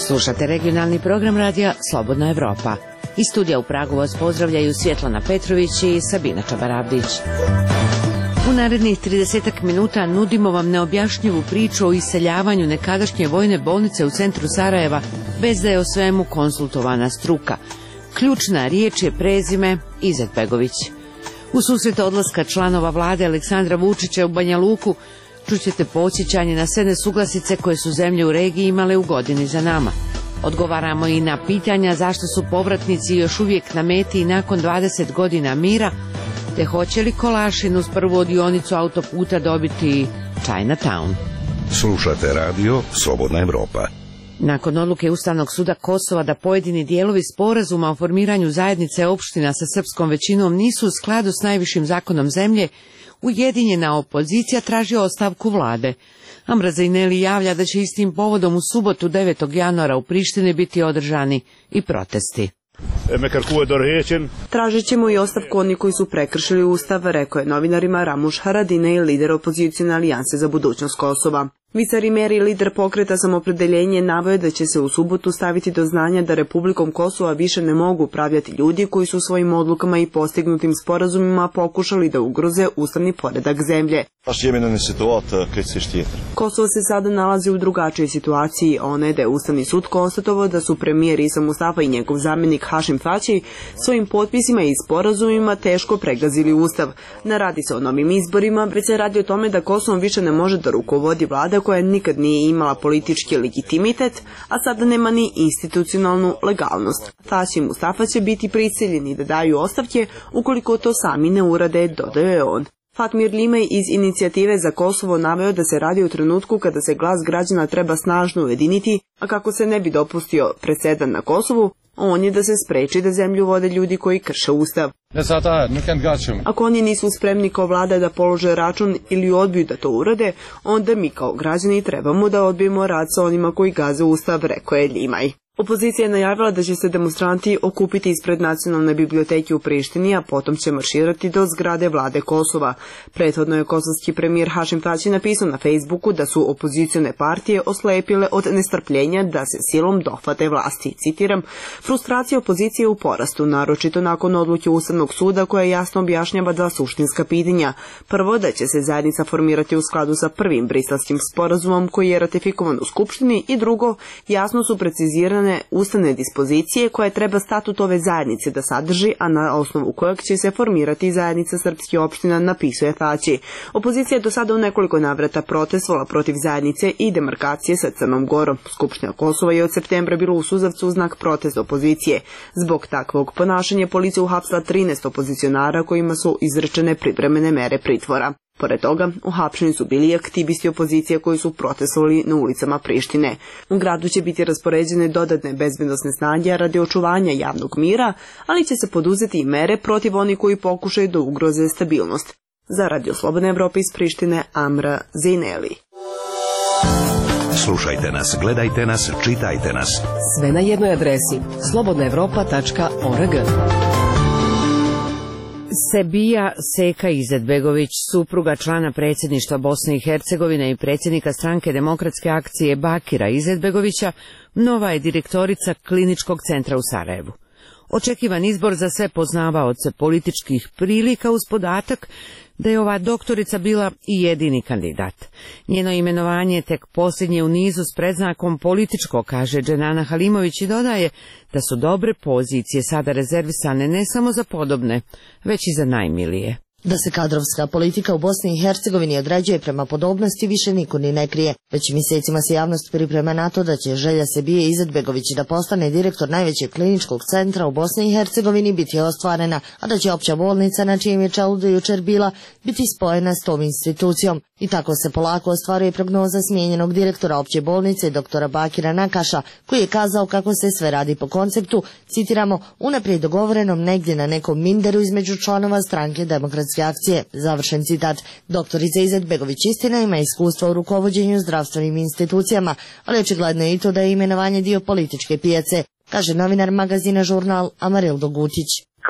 Slušate regionalni program radija Slobodna Evropa. Iz studija u Pragu vas pozdravljaju Svjetlana Petrović i Sabina Čabarabdić. U narednih 30 minuta nudimo vam neobjašnjivu priču o iseljavanju nekadašnje vojne bolnice u centru Sarajeva, bez da je o svemu konsultovana struka. Ključna riječ je prezime Izetbegović. U susret odlaska članova vlade Aleksandra Vučića u Banja Luku čućete podsjećanje na sve nesuglasice koje su zemlje u regiji imale u godini za nama. Odgovaramo i na pitanja zašto su povratnici još uvijek na meti i nakon 20 godina mira, te hoće li Kolašin uz prvu dionicu autoputa dobiti Chinatown. Slušate radio Slobodna Evropa. Nakon odluke Ustavnog suda Kosova da pojedini dijelovi sporazuma o formiranju zajednice opština sa srpskom većinom nisu u skladu s najvišim zakonom zemlje, ujedinjena opozicija traži ostavku vlade. Amra Zajneli javlja da će istim povodom u subotu 9. januara u Prištini biti održani i protesti. Tražit ćemo i ostavku oni koji su prekršili Ustav, rekao je novinarima Ramuš Haradinaj, lider opozicijone alijanse za budućnost Kosova. Visari Meri, lider pokreta Samoopredjeljenje, naveo da će se u subotu staviti do znanja da Republikom Kosova više ne mogu upravljati ljudi koji su svojim odlukama i postignutim sporazumima pokušali da ugroze ustavni poredak zemlje. Kosovo se sada nalazi u drugačijoj situaciji. Ona je da je Ustavni sud konstatovao da su premijer Isa Mustafa i njegov zamjenik Hašim Tači svojim potpisima i sporazumima teško pregazili Ustav. Ne radi se o novim izborima, već se radi o tome da Kosovom više ne može da rukovodi vlada koja nikad nije imala politički legitimitet, a sada nema ni institucionalnu legalnost. Tači i Mustafa će biti prisiljeni da daju ostavke ukoliko to sami ne urade, dodao je on. Fatmir Limaj iz Inicijative za Kosovo naveo da se radi o trenutku kada se glas građana treba snažno ujediniti, a kako se ne bi dopustio presedan na Kosovu, on je da se spreči da zemlju vode ljudi koji krše Ustav. Ako oni nisu spremni kao vlada da polože račun ili odbiju da to urade, onda mi kao građani trebamo da odbijemo rad sa onima koji gaze Ustav, rekao je Limaj. Opozicija je najavila da će se demonstranti okupiti ispred Nacionalne biblioteke u Prištini, a potom će marširati do zgrade vlade Kosova. Prethodno je kosovski premijer Hašim Tači napisao na Facebooku da su opozicione partije oslepile od nestrpljenja da se silom dohvate vlasti. Citiram, frustracija opozicije u porastu, naročito nakon odluke Ustavnog suda koja jasno objašnjava dva suštinska pitanja. Prvo, da će se zajednica formirati u skladu sa prvim briselskim sporazumom koji je ratifikovan u Skupštini, i drugo, jasno su precizirane ustavne dispozicije koje treba statut ove zajednice da sadrži, a na osnovu kojeg će se formirati zajednica srpskih opština, napisuje Tači. Opozicija je do sada u nekoliko navrata protestovala protiv zajednice i demarkacije sa Crnom Gorom. Skupština Kosova je od septembra bila u suzavcu u znak protesta opozicije. Zbog takvog ponašanja policija uhapsila 13 opozicionara kojima su izrečene privremene mere pritvora. Pored toga, uhapšeni su bili i aktivisti opozicije koji su protestovali na ulicama Prištine. U gradu će biti raspoređene dodatne bezbednosne snage radi očuvanja javnog mira, ali će se poduzeti i mere protiv onih koji pokušaju da ugroze stabilnost. Za Radio Slobodne Evrope iz Prištine, Amra Zajneli. Slušajte nas, gledajte nas, čitajte nas. Sve na jednoj adresi slobodnaevropa.org. Sebija Seka Izetbegović, supruga člana predsjedništva Bosne i Hercegovine i predsjednika stranke Demokratske akcije Bakira Izetbegovića, nova je direktorica Kliničkog centra u Sarajevu. Očekivan izbor za sve poznavaoce političkih prilika uz podatak da je ova doktorica bila i jedini kandidat. Njeno imenovanje je tek posljednje u nizu s predznakom političko, kaže Dženana Halimović, i dodaje da su dobre pozicije sada rezervisane ne samo za podobne, već i za najmilije. Da se kadrovska politika u Bosni i Hercegovini određuje prema podobnosti više niko ni ne krije. Već mjesecima se javnost priprema na to da će želja Sebije Izetbegović da postane direktor najvećeg kliničkog centra u Bosni i Hercegovini biti ostvarena, a da će opća bolnica na čijem je čelu do jučer bila biti spojena s tom institucijom. I tako se polako ostvaruje prognoza smijenjenog direktora opće bolnice doktora Bakira Nakaša, koji je kazao kako se sve radi po konceptu, citiramo, unaprijed dogovorenom negdje na nekom minderu između članova stranke Demokratske akcije. Završen citat. Doktorica Izetbegović istina ima iskustva u rukovođenju zdravstvenim institucijama, ali očigledno je i to da je imenovanje dio političke pijace, kaže novinar magazina Žurnal Amarildo Gutić. Kadrovska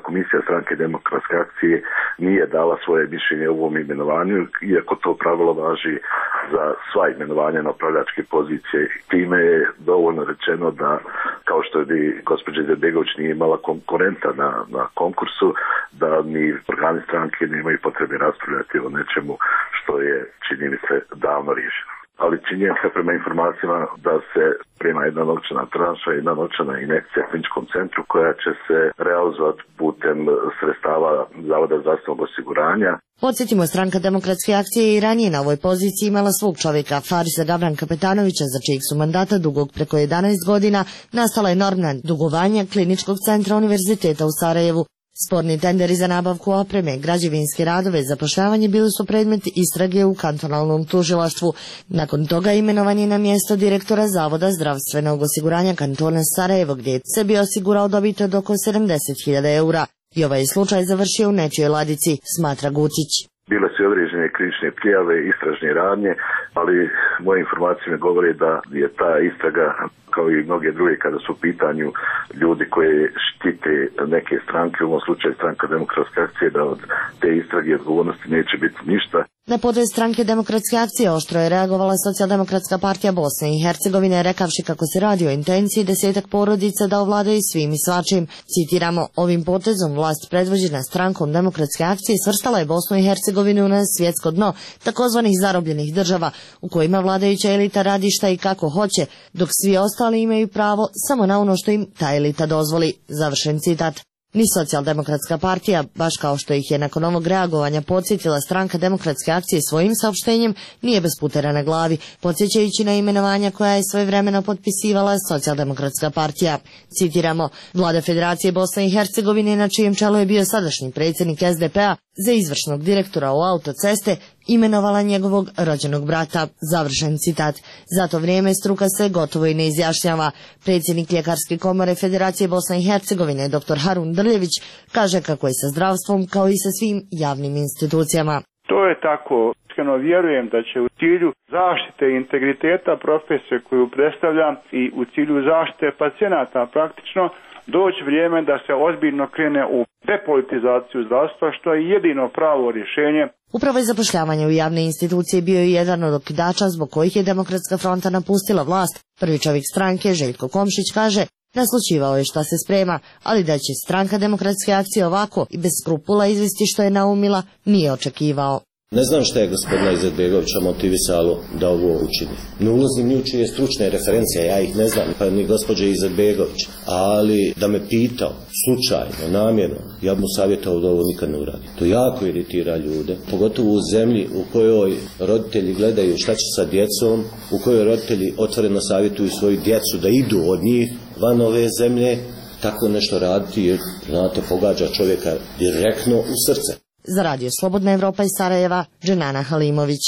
komisija Stranke demokratske akcije nije dala svoje mišljenje o ovom imenovanju, iako to pravilo važi za sva imenovanja na upravljačke pozicije. Time je dovoljno rečeno da, kao što je gospođa Izetbegović nije imala konkurenta na konkursu, da ni organi stranke nemaju potrebe raspravljati o nečemu što je, čini mi se, davno riješeno. Ali činjenica prema informacijama da se prima jedna novčana tranša, jedna novčana injekcija kliničkom centru koja će se realizovati putem sredstava Zavoda zdravstvenog osiguranja. Podsjetimo, Stranka demokratske akcije i ranije na ovoj poziciji imala svog čovjeka, Farisa Gavranka Petanovića, za čijeg su mandata dugog preko 11 godina nastala enormna dugovanja kliničkog centra Univerziteta u Sarajevu. Sporni tenderi za nabavku opreme, građevinske radove, zapošljavanje bili su predmet istrage u kantonalnom tužilaštvu. Nakon toga imenovan je na mjesto direktora Zavoda zdravstvenog osiguranja kantona Sarajevo, gdje je sebi osigurao dobit od oko 70.000 eura. I ovaj slučaj završio u nečijoj ladici, smatra Gucić. Bile su određene krivične prijave, istražne radnje, ali moje informacije mi govore da je ta istraga, kao i mnoge druge kada su u pitanju ljudi koji štite neke stranke, u ovom slučaju Stranka demokratske akcije, da od te istrage i odgovornosti neće biti ništa. Na podred Stranke demokratske akcije oštro je reagovala Socijaldemokratska partija Bosne i Hercegovine, rekavši kako se radi o intenciji 10 porodica da ovladaju svim i svačim. Citiramo, ovim potezom vlast predvođena Strankom demokratske akcije svrstala je Bosnu i Hercegovinu na svjetsko dno takozvanih zarobljenih država, u kojima vladajuća elita radi šta i kako hoće, dok svi ostali imaju pravo samo na ono što im ta elita dozvoli. Završen citat. Ni Socijaldemokratska partija, baš kao što ih je nakon ovog reagovanja podsjetila Stranka demokratske akcije svojim saopštenjem, nije bez putera na glavi, podsjećajući na imenovanja koja je svojevremeno potpisivala Socijaldemokratska partija. Citiramo, Vlada Federacije Bosne i Hercegovine, na čijem čelu je bio sadašnji predsjednik SDP-a, za izvršnog direktora u autoceste imenovala njegovog rođenog brata. Završen citat. Za to vrijeme struka se gotovo i ne izjašnjava. Predsjednik Ljekarske komore Federacije Bosne i Hercegovine, dr. Harun Drljević, kaže kako je sa zdravstvom kao i sa svim javnim institucijama. To je tako. Iskreno vjerujem da će u cilju zaštite integriteta profesije koju predstavljam i u cilju zaštite pacijenata praktično doći vrijeme da se ozbiljno krene u depolitizaciju zdravstva, što je jedino pravo rješenje. Upravo je zapošljavanje u javne institucije bio i jedan od okidača zbog kojih je Demokratska fronta napustila vlast. Prvi čovjek stranke, Željko Komšić, kaže, naslućivao je šta se sprema, ali da će Stranka demokratske akcije ovako i bez skrupula izvesti što je naumila, nije očekivao. Ne znam šta je gospodina Izetbegovića motivisalo da ovo učini. Ne ulazim ni u čije stručne referencije, ja ih ne znam, pa ni gospođe Izetbegović. Ali da me pitao, slučajno, namjerno, ja bi mu savjetao da ovo nikad ne uradi. To jako iritira ljude, pogotovo u zemlji u kojoj roditelji gledaju šta će sa djecom, u kojoj roditelji otvoreno savjetuju svoju djecu da idu od njih van ove zemlje. Tako nešto raditi jer, znate, pogađa čovjeka direktno u srce. Za Radio Slobodna Evropa iz Sarajeva, Dženana Halimović.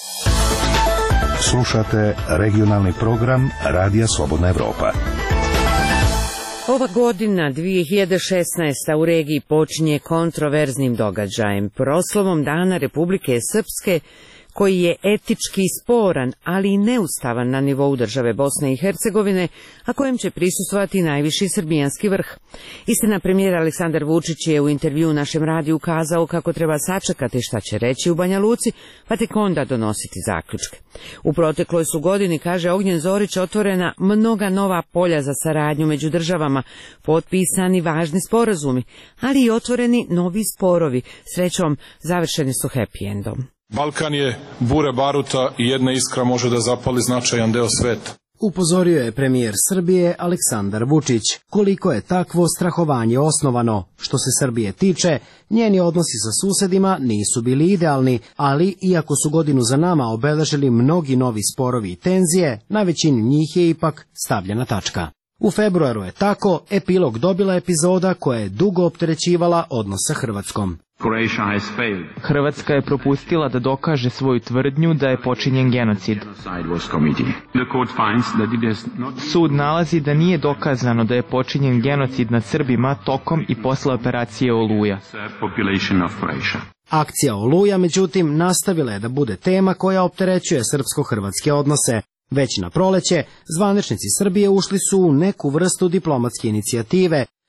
Slušate regionalni program Radija Slobodna Evropa. Ova godina 2016. u regiji počinje kontroverznim događajem, proslavom Dana Republike Srpske, koji je etički sporan, ali i neustavan na nivou države Bosne i Hercegovine, a kojem će prisustvovati najviši srbijanski vrh. Istina, premijer Aleksandar Vučić je u intervju našem radiju ukazao kako treba sačekati šta će reći u Banja Luci, pa tek onda donositi zaključke. U protekloj su godini, kaže Ognjen Zorić, otvorena mnoga nova polja za saradnju među državama, potpisani važni sporazumi, ali i otvoreni novi sporovi. Srećom, završeni su happy endom. Balkan je bure baruta i jedna iskra može da zapali značajan deo sveta. Upozorio je premijer Srbije Aleksandar Vučić. Koliko je takvo strahovanje osnovano? Što se Srbije tiče, njeni odnosi sa susedima nisu bili idealni, ali iako su godinu za nama obeležili mnogi novi sporovi i tenzije, na većini njih je ipak stavljena tačka. U februaru je tako epilog dobila epizoda koja je dugo opterećivala odnos sa Hrvatskom. Hrvatska je propustila da dokaže svoju tvrdnju da je počinjen genocid. Sud nalazi da nije dokazano da je počinjen genocid nad Srbima tokom i posle operacije Oluja. Akcija Oluja, međutim, nastavila je da bude tema koja opterećuje srpsko-hrvatske odnose. Već na proleće, zvaničnici Srbije ušli su u neku vrstu diplomatske inicijative,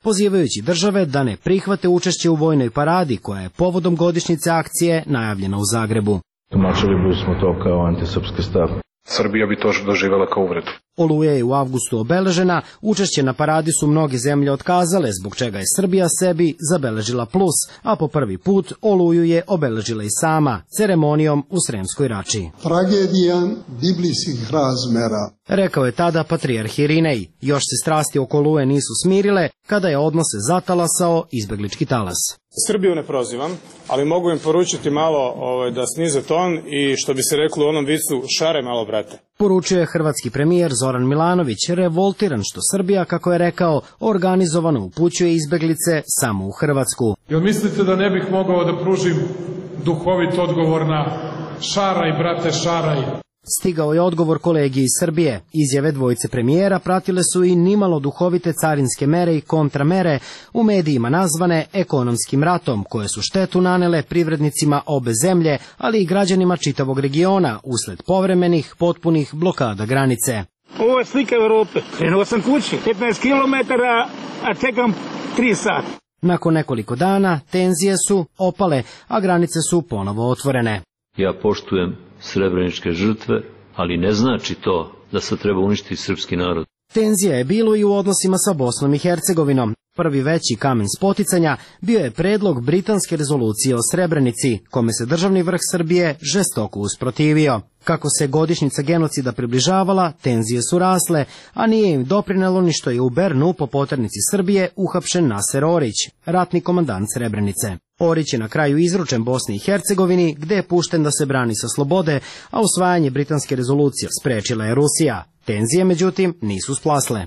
pozivajući države da ne prihvate učešće u vojnoj paradi koja je povodom godišnjice akcije najavljena u Zagrebu. Tumačili bismo to kao antisrpski stav. Srbija bi to doživjela kao uvredu. Oluja je u avgustu obeležena, učešće na paradi su mnoge zemlje otkazale, zbog čega je Srbija sebi zabeležila plus, a po prvi put Oluju je obeležila i sama, ceremonijom u Sremskoj Rači. Tragedija biblijskih razmera. Rekao je tada patrijarh Irinej. Još se strasti oko Oluje nisu smirile, kada je odnose zatalasao izbeglički talas. Srbiju ne prozivam, ali mogu im poručiti malo da snize ton i, što bi se reklo u onom vicu, šare malo, brate. Poručio je hrvatski premijer Zoran Milanović, revoltiran što Srbija, kako je rekao, organizovano upućuje izbeglice samo u Hrvatsku. Jel mislite da ne bih mogao da pružim duhovit odgovor na šaraj, brate, šaraj? Stigao je odgovor kolegi iz Srbije. Izjave dvojice premijera pratile su i nimalo duhovite carinske mere i kontramere, u medijima nazvane ekonomskim ratom, koje su štetu nanele privrednicima obe zemlje, ali i građanima čitavog regiona usled povremenih, potpunih blokada granice. Ovo je slika Evrope. Krenuo sam kući, 15 km, a čekam 3 sata. Nakon nekoliko dana tenzije su opale, a granice su ponovo otvorene. Ja poštujem srebreničke žrtve, ali ne znači to da se treba uništiti srpski narod. Tenzija je bilo i u odnosima sa Bosnom i Hercegovinom. Prvi veći kamen spoticanja bio je predlog britanske rezolucije o Srebrenici, kome se državni vrh Srbije žestoko usprotivio. Kako se godišnjica genocida približavala, tenzije su rasle, a nije im doprinelo ni što je u Bernu po poternici Srbije uhapšen Naser Orić, ratni komandant Srebrenice. Orić je na kraju izručen Bosni i Hercegovini, gde je pušten da se brani sa slobode, a usvajanje britanske rezolucije sprečila je Rusija. Tenzije, međutim, nisu splasle.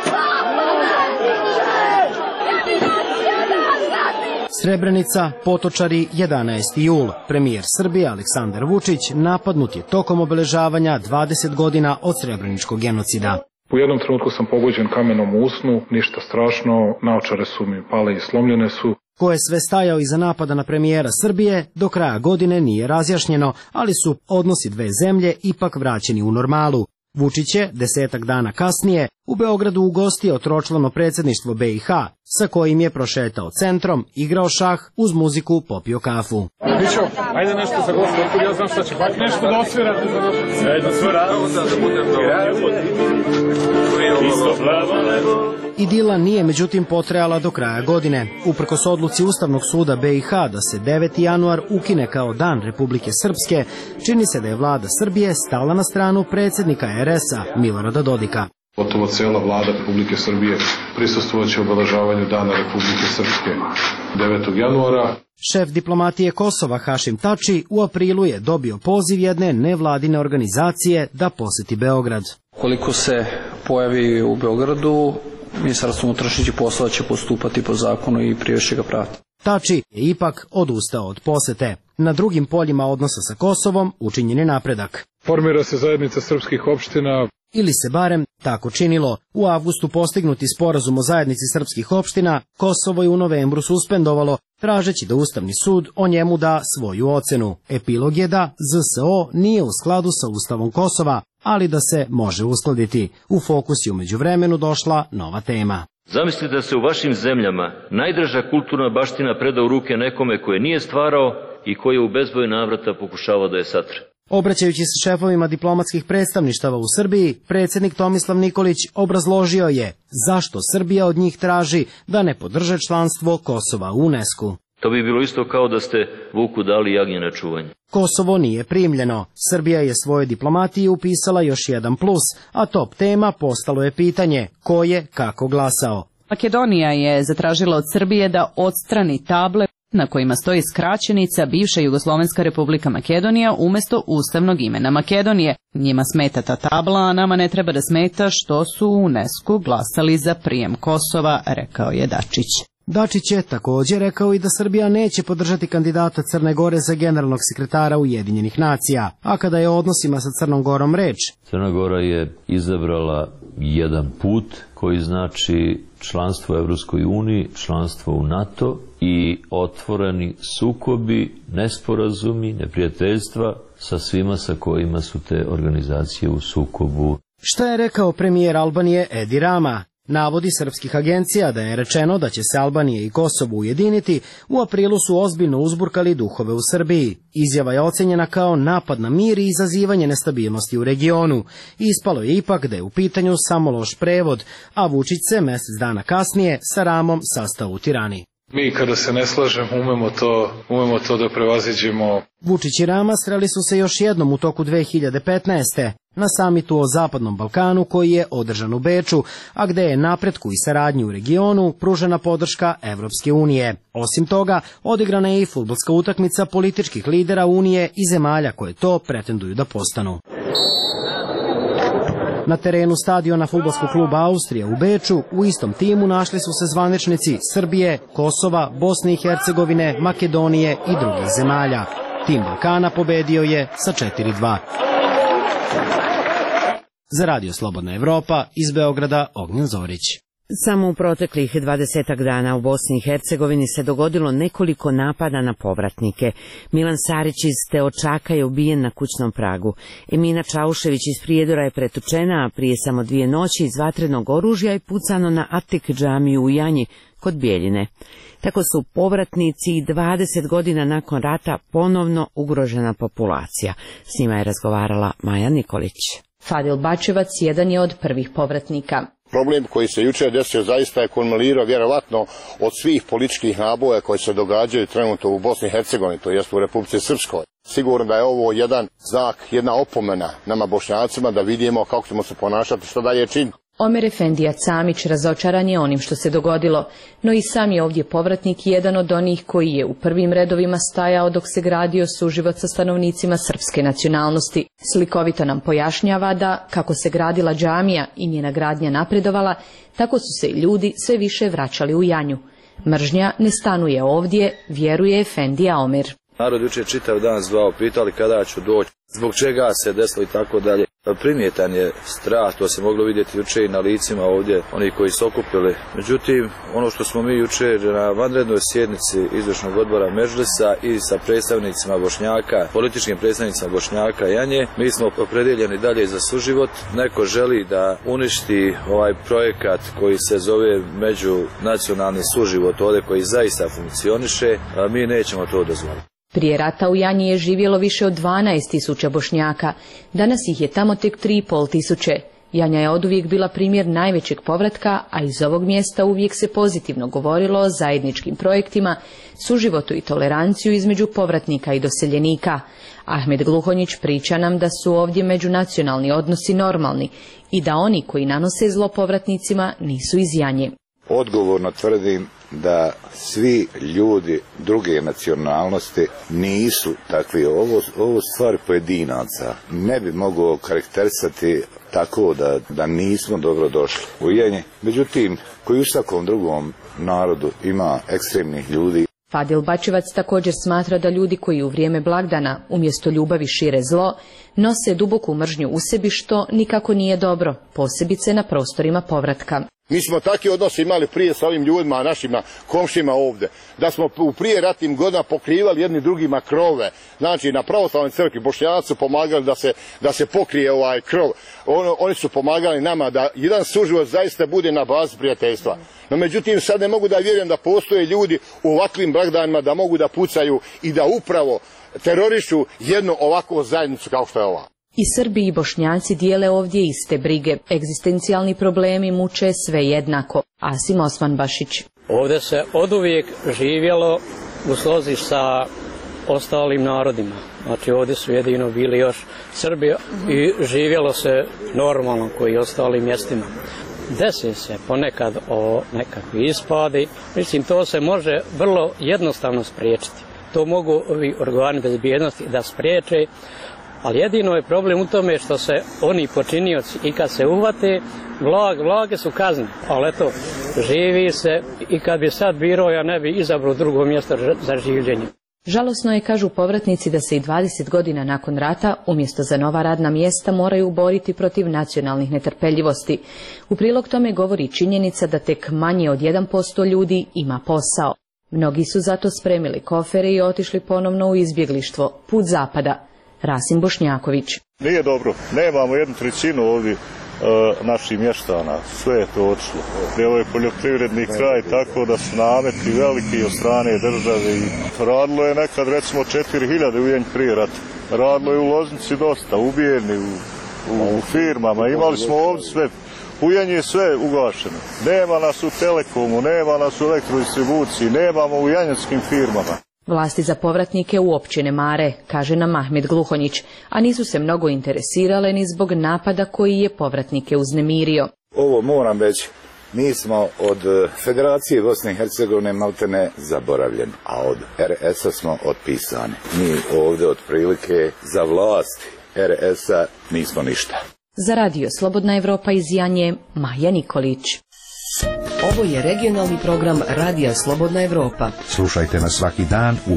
Srebrenica, Potočari, 11. jul. Premijer Srbije Aleksandar Vučić napadnut je tokom obeležavanja 20 godina od srebreničkog genocida. U jednom trenutku sam pogođen kamenom u usnu, ništa strašno, naočare su mi pale i slomljene su. Ko je sve stajao iza napada na premijera Srbije, do kraja godine nije razjašnjeno, ali su odnosi dve zemlje ipak vraćeni u normalu. Vučić je 10 dana kasnije u Beogradu ugostio tročlano predsjedništvo BiH, sa kojim je prošetao centrom, igrao šah, uz muziku popio kafu. Mićo, ajde nešto za gostu, ja znam šta će, bak nešto da osvirate za naše. Ajde, sviramo da budem Idila nije međutim potrajala do kraja godine. Uprkos odluci Ustavnog suda BiH da se 9. januar ukine kao dan Republike Srpske, čini se da je vlada Srbije stala na stranu predsjednika RS-a Milorada Dodika. Gotovo cijela vlada Republike Srbije prisustvovaće obeležavanju dana Republike Srpske 9. januara. Šef diplomatije Kosova Hašim Tači u aprilu je dobio poziv jedne nevladine organizacije da poseti Beograd. Koliko se pojavi u Beogradu, Ministarstvo unutrašnjih poslova će postupati po zakonu i privešće ga prati. Tači je ipak odustao od posete. Na drugim poljima odnosa sa Kosovom učinjen je napredak. Formira se zajednica srpskih opština. Ili se barem tako činilo. U avgustu postignuti sporazum o zajednici srpskih opština, Kosovo je u novembru suspendovalo, tražeći da Ustavni sud o njemu da svoju ocenu. Epilog je da ZSO nije u skladu sa Ustavom Kosova, ali da se može uskladiti. U fokus je u međuvremenu došla nova tema. Zamislite da se u vašim zemljama najdraža kulturna baština preda u ruke nekome koje nije stvarao i koji je u bezbroj navrata pokušavao da je satre. Obraćajući se šefovima diplomatskih predstavništava u Srbiji, predsjednik Tomislav Nikolić obrazložio je zašto Srbija od njih traži da ne podrže članstvo Kosova u UNESCO-u. To bi bilo isto kao da ste vuku dali jagnje na čuvanje. Kosovo nije primljeno. Srbija je svoje diplomatiji upisala još jedan plus, a top tema postalo je pitanje ko je kako glasao. Makedonija je zatražila od Srbije da odstrani table na kojima stoji skraćenica bivša Jugoslovenska republika Makedonija umjesto ustavnog imena Makedonije. Njima smeta ta tabla, a nama ne treba da smeta što su u UNESCO glasali za prijem Kosova, rekao je Dačić. Dačić je također rekao i da Srbija neće podržati kandidata Crne Gore za generalnog sekretara Ujedinjenih nacija, a kada je o odnosima sa Crnom Gorom reč. Crna Gora je izabrala jedan put koji znači članstvo u Evropskoj uniji, članstvo u NATO i otvoreni sukobi, nesporazumi, neprijateljstva sa svima sa kojima su te organizacije u sukobu. Šta je rekao premijer Albanije Edi Rama? Navodi srpskih agencija da je rečeno da će se Albanija i Kosovo ujediniti, u aprilu su ozbiljno uzburkali duhove u Srbiji. Izjava je ocenjena kao napad na mir i izazivanje nestabilnosti u regionu. Ispalo je ipak da je u pitanju samo loš prevod, a Vučić se mjesec dana kasnije sa Ramom sastao u Tirani. Mi kada se ne slažemo umemo to da prevaziđemo. Vučić i Rama sreli su se još jednom u toku 2015. na samitu o Zapadnom Balkanu koji je održan u Beču, a gde je napretku i saradnji u regionu pružena podrška Evropske unije. Osim toga, odigrana je i fudbalska utakmica političkih lidera Unije i zemalja koje to pretenduju da postanu. Na terenu stadiona fudbalskog kluba Austrija u Beču u istom timu našli su se zvaničnici Srbije, Kosova, Bosne i Hercegovine, Makedonije i drugih zemalja. Tim Balkana pobedio je sa 4:2. Za Radio Slobodna Evropa iz Beograda Ognjen Zorić. Samo u proteklih 20 dana u Bosni i Hercegovini se dogodilo nekoliko napada na povratnike. Milan Sarić iz Teočaka je ubijen na kućnom pragu. Emina Čaušević iz Prijedora je pretučena, a prije samo 2 noći iz vatrenog oružja je pucano na Atik džamiju u Janji kod Bijeljine. Tako su povratnici 20 godina nakon rata ponovno ugrožena populacija. S njima je razgovarala Maja Nikolić. Fadil Bačevac jedan je od prvih povratnika. Problem koji se jučer desio zaista je kulminirao vjerovatno od svih političkih naboja koji se događaju trenutno u Bosni i Hercegovini, to jest u Republici Srpskoj. Sigurno da je ovo jedan znak, jedna opomena nama Bošnjacima da vidimo kako ćemo se ponašati, što dalje činiti. Omer Efendija Camić razočaran je onim što se dogodilo, no i sam je ovdje povratnik jedan od onih koji je u prvim redovima stajao dok se gradio suživot sa stanovnicima srpske nacionalnosti. Slikovito nam pojašnjava da, kako se gradila džamija i njena gradnja napredovala, tako su se ljudi sve više vraćali u Janju. Mržnja ne stanuje ovdje, vjeruje Efendija Omer. Narod jučer čitav dan zvao, pitali kada ću doći, zbog čega se desilo i tako dalje. Primjetan je strah, to se moglo vidjeti jučer i na licima ovdje, oni koji su okupili. Međutim, ono što smo mi jučer na vanrednoj sjednici izvršnog odbora Medžlisa i sa predstavnicima Bošnjaka, političkim predstavnicima Bošnjaka Janje, mi smo opredijeljeni dalje za suživot. Neko želi da uništi ovaj projekat koji se zove međunacionalni suživot, ovdje koji zaista funkcioniše, a mi nećemo to dozvoliti. Prije rata u Janji je živjelo više od 12.000 Bošnjaka, danas ih je tamo tek 3.500. Janja je oduvijek bila primjer najvećeg povratka, a iz ovog mjesta uvijek se pozitivno govorilo o zajedničkim projektima, suživotu i toleranciju između povratnika i doseljenika. Ahmed Gluhonjić priča nam da su ovdje međunacionalni odnosi normalni i da oni koji nanose zlo povratnicima nisu iz Janje. Odgovorno tvrdim da svi ljudi druge nacionalnosti nisu takvi. Ovo stvar pojedinaca ne bi mogao karakterisati tako da nismo dobro došli u Janje. Međutim, koji u svakom drugom narodu ima ekstremnih ljudi. Fadil Bačevac također smatra da ljudi koji u vrijeme blagdana umjesto ljubavi šire zlo, nose duboku mržnju u sebi, što nikako nije dobro, posebice na prostorima povratka. Mi smo takvi odnose imali prije sa ovim ljudima, našima komšima ovdje, da smo u prije ratnim godinama pokrivali jedni drugima krove. Znači, na pravoslavnoj crkvi Bošnjaci su pomagali da se pokrije ovaj krov. Oni su pomagali nama da jedan suživot zaista bude na bazi prijateljstva. No međutim, sad ne mogu da vjerujem da postoje ljudi u ovakvim blagdanima da mogu da pucaju i da upravo terorišu jednu ovakvu zajednicu kao što je ova. I Srbi i Bošnjaci dijele ovdje iste brige. Egzistencijalni problemi muče sve jednako. Asim Osmanbašić. Ovdje se oduvijek živjelo u slozi sa ostalim narodima. Znači ovdje su jedino bili još Srbi i živjelo se normalno koji i ostalim mjestima. Desi se ponekad o nekakvi ispadi. Mislim, to se može vrlo jednostavno spriječiti. To mogu ovi organi bezbjednosti da spriječe. Ali jedino je problem u tome što se oni počinioci i kad se uhvate, blage su kazne. Ali eto, živi se i kad bi sad birao, ja ne bi izabrao drugo mjesto za življenje. Žalosno je, kažu povratnici, da se i 20 godina nakon rata, umjesto za nova radna mjesta, moraju boriti protiv nacionalnih netrpeljivosti. U prilog tome govori činjenica da tek manje od 1% ljudi ima posao. Mnogi su zato spremili kofere i otišli ponovno u izbjeglištvo, put zapada. Rasim Bošnjaković. Nije dobro, nemamo 1/3 ovdje naših mještana. Sve je to otišlo. Ovo je poljoprivredni kraj, tako da su nameti veliki od strane države. I radilo je nekad recimo 4000 ujenj prije rata. Radilo je u Loznici dosta, ubijeni u firmama. Imali smo ovdje sve. Ujenje je sve ugašeno. Nema nas u Telekomu, nema nas u elektrodistribuciji, nemamo u janjarskim firmama. Vlasti za povratnike uopće ne mare, kaže nam Ahmed Gluhonjić, a nisu se mnogo interesirale ni zbog napada koji je povratnike uznemirio. Ovo moram reći, mi smo od Federacije Bosne i Hercegovine maltene zaboravljeni, a od RS-a smo otpisani. Mi ovdje otprilike za vlast RS-a nismo ništa. Za radio Slobodna Evropa iz Janje, Maja Nikolić. Ovo je regionalni program Radija Slobodna Evropa. Slušajte nas svaki dan u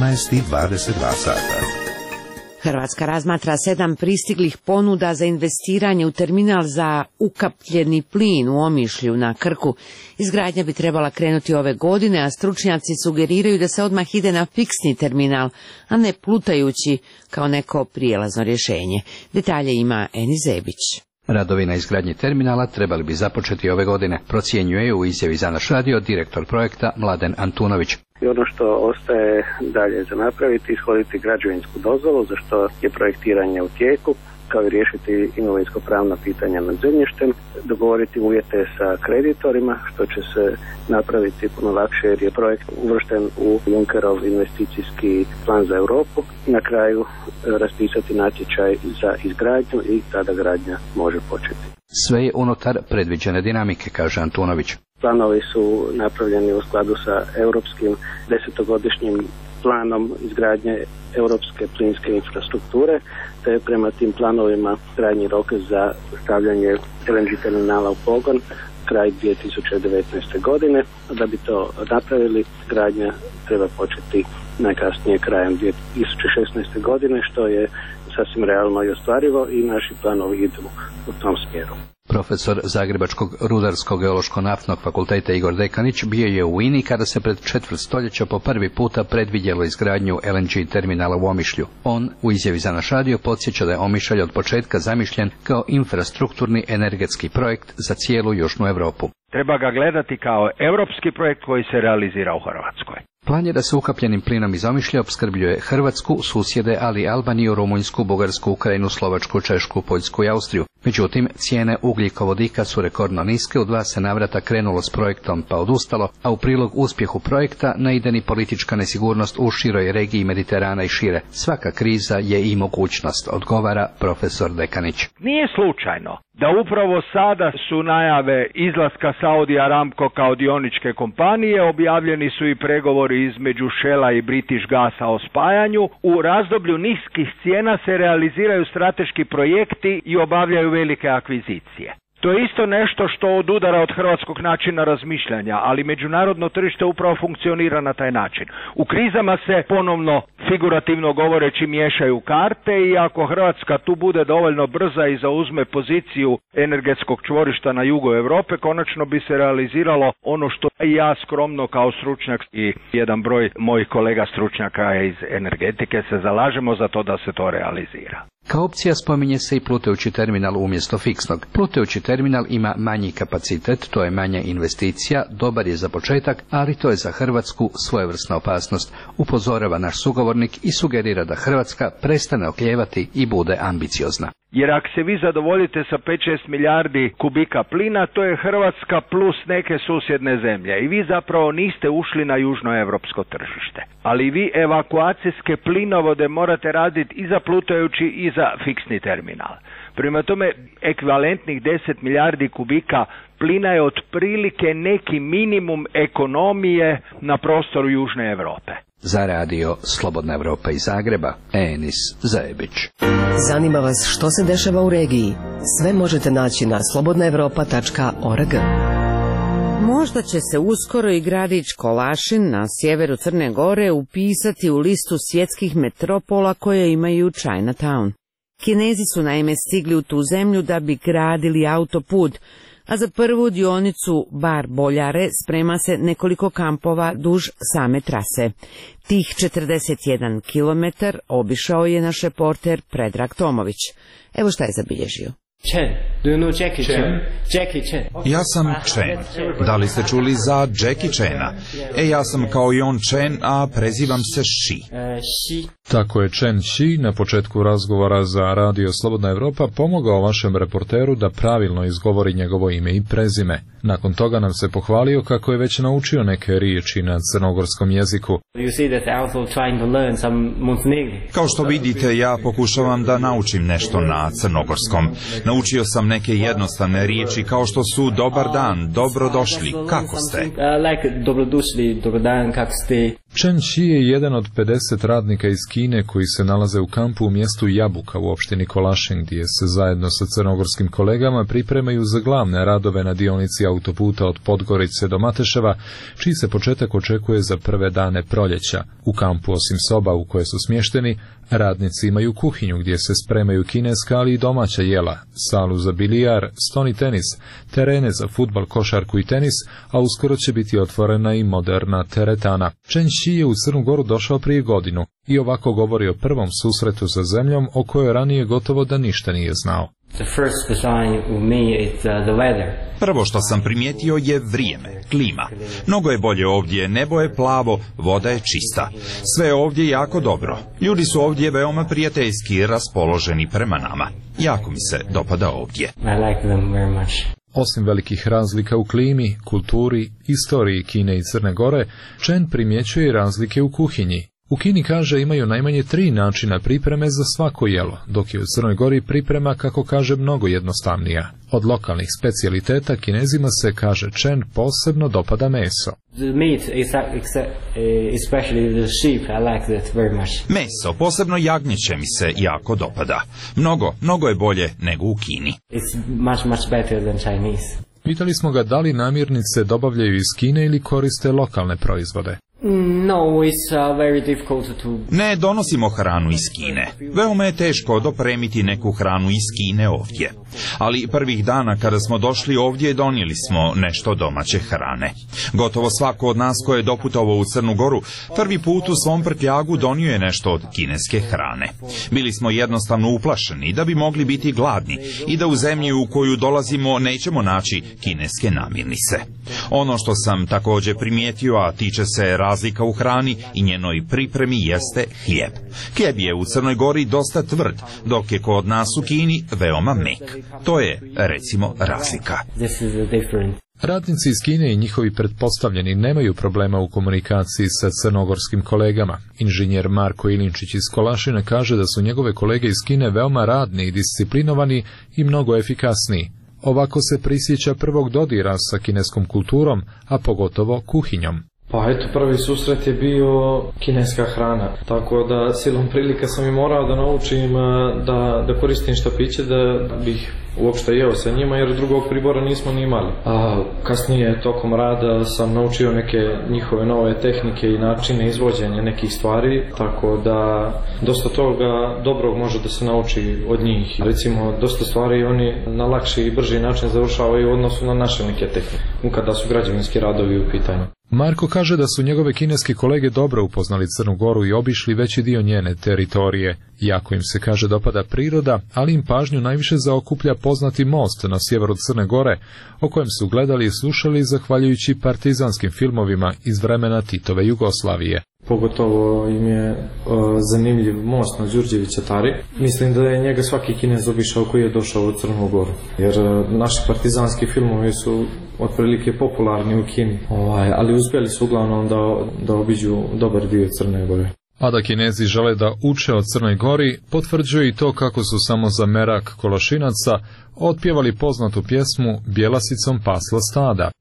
18:22 sata. Hrvatska razmatra 7 pristiglih ponuda za investiranje u terminal za ukapljeni plin u Omišlju na Krku. Izgradnja bi trebala krenuti ove godine, a stručnjaci sugeriraju da se odmah ide na fiksni terminal, a ne plutajući kao neko prijelazno rješenje. Detalje ima Eni Zebić. Radovi na izgradnji terminala trebali bi započeti ove godine, procjenjuje u izjavi za naš radio direktor projekta Mladen Antunović. I ono što ostaje dalje za napraviti, ishoditi građevinsku dozvolu, za što je projektiranje u tijeku, kao i riješiti imovinsko-pravna pitanja nad zemljištem, dogovoriti uvjete sa kreditorima, što će se napraviti puno lakše jer je projekt uvršten u Junckerov investicijski plan za Europu. Na kraju raspisati natječaj za izgradnju i tada gradnja može početi. Sve je unutar predviđene dinamike, kaže Antunović. Planovi su napravljeni u skladu sa europskim 10-godišnjim planom izgradnje europske plinske infrastrukture, te prema tim planovima krajnji rok za stavljanje LNG terminala u pogon kraj 2019. godine. Da bi to napravili, gradnja treba početi najkasnije krajem 2016. godine, što je sasvim realno i ostvarivo i naši planovi idu u tom smjeru. Profesor Zagrebačkog rudarsko-geološko-naftnog fakulteta Igor Dekanić bio je u INI kada se pred četvrt stoljeća po prvi puta predvidjelo izgradnju LNG terminala u Omišlju. On u izjavi za naš radio podsjeća da je Omišalj od početka zamišljen kao infrastrukturni energetski projekt za cijelu Južnu Europu. Treba ga gledati kao europski projekt koji se realizira u Hrvatskoj. Plan je da se ukapljenim plinom iz Omišlja opskrbljuje Hrvatsku, susjede, ali i Albaniju, Rumunjsku, Bugarsku, Ukrajinu, Slovačku, Češku, Poljsku i Austriju. Međutim, cijene ugljikovodika su rekordno niske, u 2 se navrata krenulo s projektom pa odustalo, a u prilog uspjehu projekta ne ide ni politička nesigurnost u široj regiji Mediterana i šire. Svaka kriza je i mogućnost, odgovara profesor Dekanić. Nije slučajno da upravo sada su najave izlaska Saudi Aramco kao dioničke kompanije, objavljeni su i pregovori između Shella i British Gasa o spajanju. U razdoblju niskih cijena se realiziraju strateški projekti i obavljaju velike akvizicije. To je isto nešto što odudara od hrvatskog načina razmišljanja, ali međunarodno tržište upravo funkcionira na taj način. U krizama se ponovno, figurativno govoreći, miješaju karte i ako Hrvatska tu bude dovoljno brza i zauzme poziciju energetskog čvorišta na jugu Europe, konačno bi se realiziralo ono što i ja skromno kao stručnjak i jedan broj mojih kolega stručnjaka iz energetike se zalažemo za to da se to realizira. Kao opcija spominje se i plutajući terminal umjesto fiksnog. Plutajući terminal ima manji kapacitet, to je manja investicija, dobar je za početak, ali to je za Hrvatsku svojevrsna opasnost, upozorava naš sugovornik i sugerira da Hrvatska prestane oklijevati i bude ambiciozna. Jer ako se vi zadovoljite sa 5-6 milijardi kubika plina, to je Hrvatska plus neke susjedne zemlje i vi zapravo niste ušli na južnoevropsko tržište. Ali vi evakuacijske plinovode morate raditi i za plutajući i za fiksni terminal. Prema tome, ekvivalentnih 10 milijardi kubika plina je otprilike neki minimum ekonomije na prostoru Južne Europe. Za radio Slobodna Evropa iz Zagreba, Enis Zajebić. Zanima vas što se dešava u regiji? Sve možete naći na slobodnaevropa.org. Možda će se uskoro i gradić Kolašin na sjeveru Crne Gore upisati u listu svjetskih metropola koje imaju Chinatown. Kinezi su naime stigli u tu zemlju da bi gradili autoput, a za prvu dionicu Bar Boljare sprema se nekoliko kampova duž same trase. Tih 41 kilometar obišao je naš reporter Predrag Tomović. Evo šta je zabilježio. Chen. Do you know Jackie Chan? Jackie Chan. Ja sam Chen. Da li ste čuli za Jackie Chana? Ja sam kao i on Chen, a prezivam se Shi. Tako je Chen Shi na početku razgovora za Radio Slobodna Evropa pomogao vašem reporteru da pravilno izgovori njegovo ime i prezime. Nakon toga nam se pohvalio kako je već naučio neke riječi na crnogorskom jeziku. Kao što vidite, ja pokušavam da naučim nešto na crnogorskom. Naučio sam neke jednostavne riječi kao što su dobar dan, dobrodošli, kako ste? Dobrodošli, dobar dan, kako ste? Chen Shi je jedan od 50 radnika iz Kine koji se nalaze u kampu u mjestu Jabuka u opštini Kolašin, gdje se zajedno sa crnogorskim kolegama pripremaju za glavne radove na dionici autoputa od Podgorice do Mateševa, čiji se početak očekuje za prve dane proljeća. U kampu, osim soba u koje su smješteni, radnici imaju kuhinju gdje se spremaju kineska, ali i domaća jela, salu za bilijar, stoni tenis, terene za fudbal, košarku i tenis, a uskoro će biti otvorena i moderna teretana. Chen Shi je u Crnu Goru došao prije godinu i ovako govori o prvom susretu sa zemljom o kojoj ranije gotovo da ništa nije znao. Prvo što sam primijetio je vrijeme, klima. Mnogo je bolje ovdje, nebo je plavo, voda je čista. Sve je ovdje jako dobro. Ljudi su ovdje veoma prijateljski raspoloženi prema nama. Jako mi se dopada ovdje. Osim velikih razlika u klimi, kulturi, istoriji Kine i Crne Gore, Chen primjećuje i razlike u kuhinji. U Kini, kaže, imaju najmanje 3 načina pripreme za svako jelo, dok je u Crnoj Gori priprema, kako kaže, mnogo jednostavnija. Od lokalnih specijaliteta Kinezima se, kaže Chen, posebno dopada meso. Meso, posebno jagnjeće, mi se jako dopada. Mnogo je bolje nego u Kini. Pitali smo ga da li namirnice dobavljaju iz Kine ili koriste lokalne proizvode. Ne donosimo hranu iz Kine. Veoma je teško dopremiti neku hranu iz Kine ovdje. Ali prvih dana kada smo došli ovdje donijeli smo nešto domaće hrane. Gotovo svako od nas ko je doputovao u Crnu Goru prvi put u svom prtljagu donio je nešto od kineske hrane. Bili smo jednostavno uplašeni da bi mogli biti gladni i da u zemlji u koju dolazimo nećemo naći kineske namirnice. Ono što sam također primijetio, a tiče se razlika u hrani i njenoj pripremi, jeste hljeb. Hljeb je u Crnoj Gori dosta tvrd, dok je kod nas u Kini veoma mek. To je, recimo, razlika. Radnici iz Kine i njihovi pretpostavljeni nemaju problema u komunikaciji sa crnogorskim kolegama. Inženjer Marko Ilinčić iz Kolašina kaže da su njegove kolege iz Kine veoma radni i disciplinovani i mnogo efikasniji. Ovako se prisjeća prvog dodira sa kineskom kulturom, a pogotovo kuhinjom. Pa eto, prvi susret je bio kineska hrana, tako da silom prilika sam i morao da naučim da koristim štapiće, da bih uopšte jeo sa njima, jer drugog pribora nismo ni imali. A kasnije, tokom rada, sam naučio neke njihove nove tehnike i načine izvođenja nekih stvari, tako da dosta toga dobrog može da se nauči od njih. Recimo, dosta stvari oni na lakši i brži način završavaju u odnosu na naše neke tehnike, kada su građevinski radovi u pitanju. Marko kaže da su njegove kineski kolege dobro upoznali Crnu Goru i obišli veći dio njene teritorije. Jako im se, kaže, dopada priroda, ali im pažnju najviše zaokuplja poznati most na sjeveru Crne Gore, o kojem su gledali i slušali zahvaljujući partizanskim filmovima iz vremena Titove Jugoslavije. Pogotovo im je zanimljiv most na Đurđevića Tari. Mislim da je njega svaki Kinez obišao koji je došao u Crnu Goru. Jer naši partizanski filmovi su otprilike popularni u Kini. Ali uspjeli su uglavnom da obiđu dobar dio Crne Gore. A da Kinezi žele da uče o Crnoj Gori, potvrđuje i to kako su samo za merak Kolašinaca otpjevali poznatu pjesmu Bjelasicom pasla stada.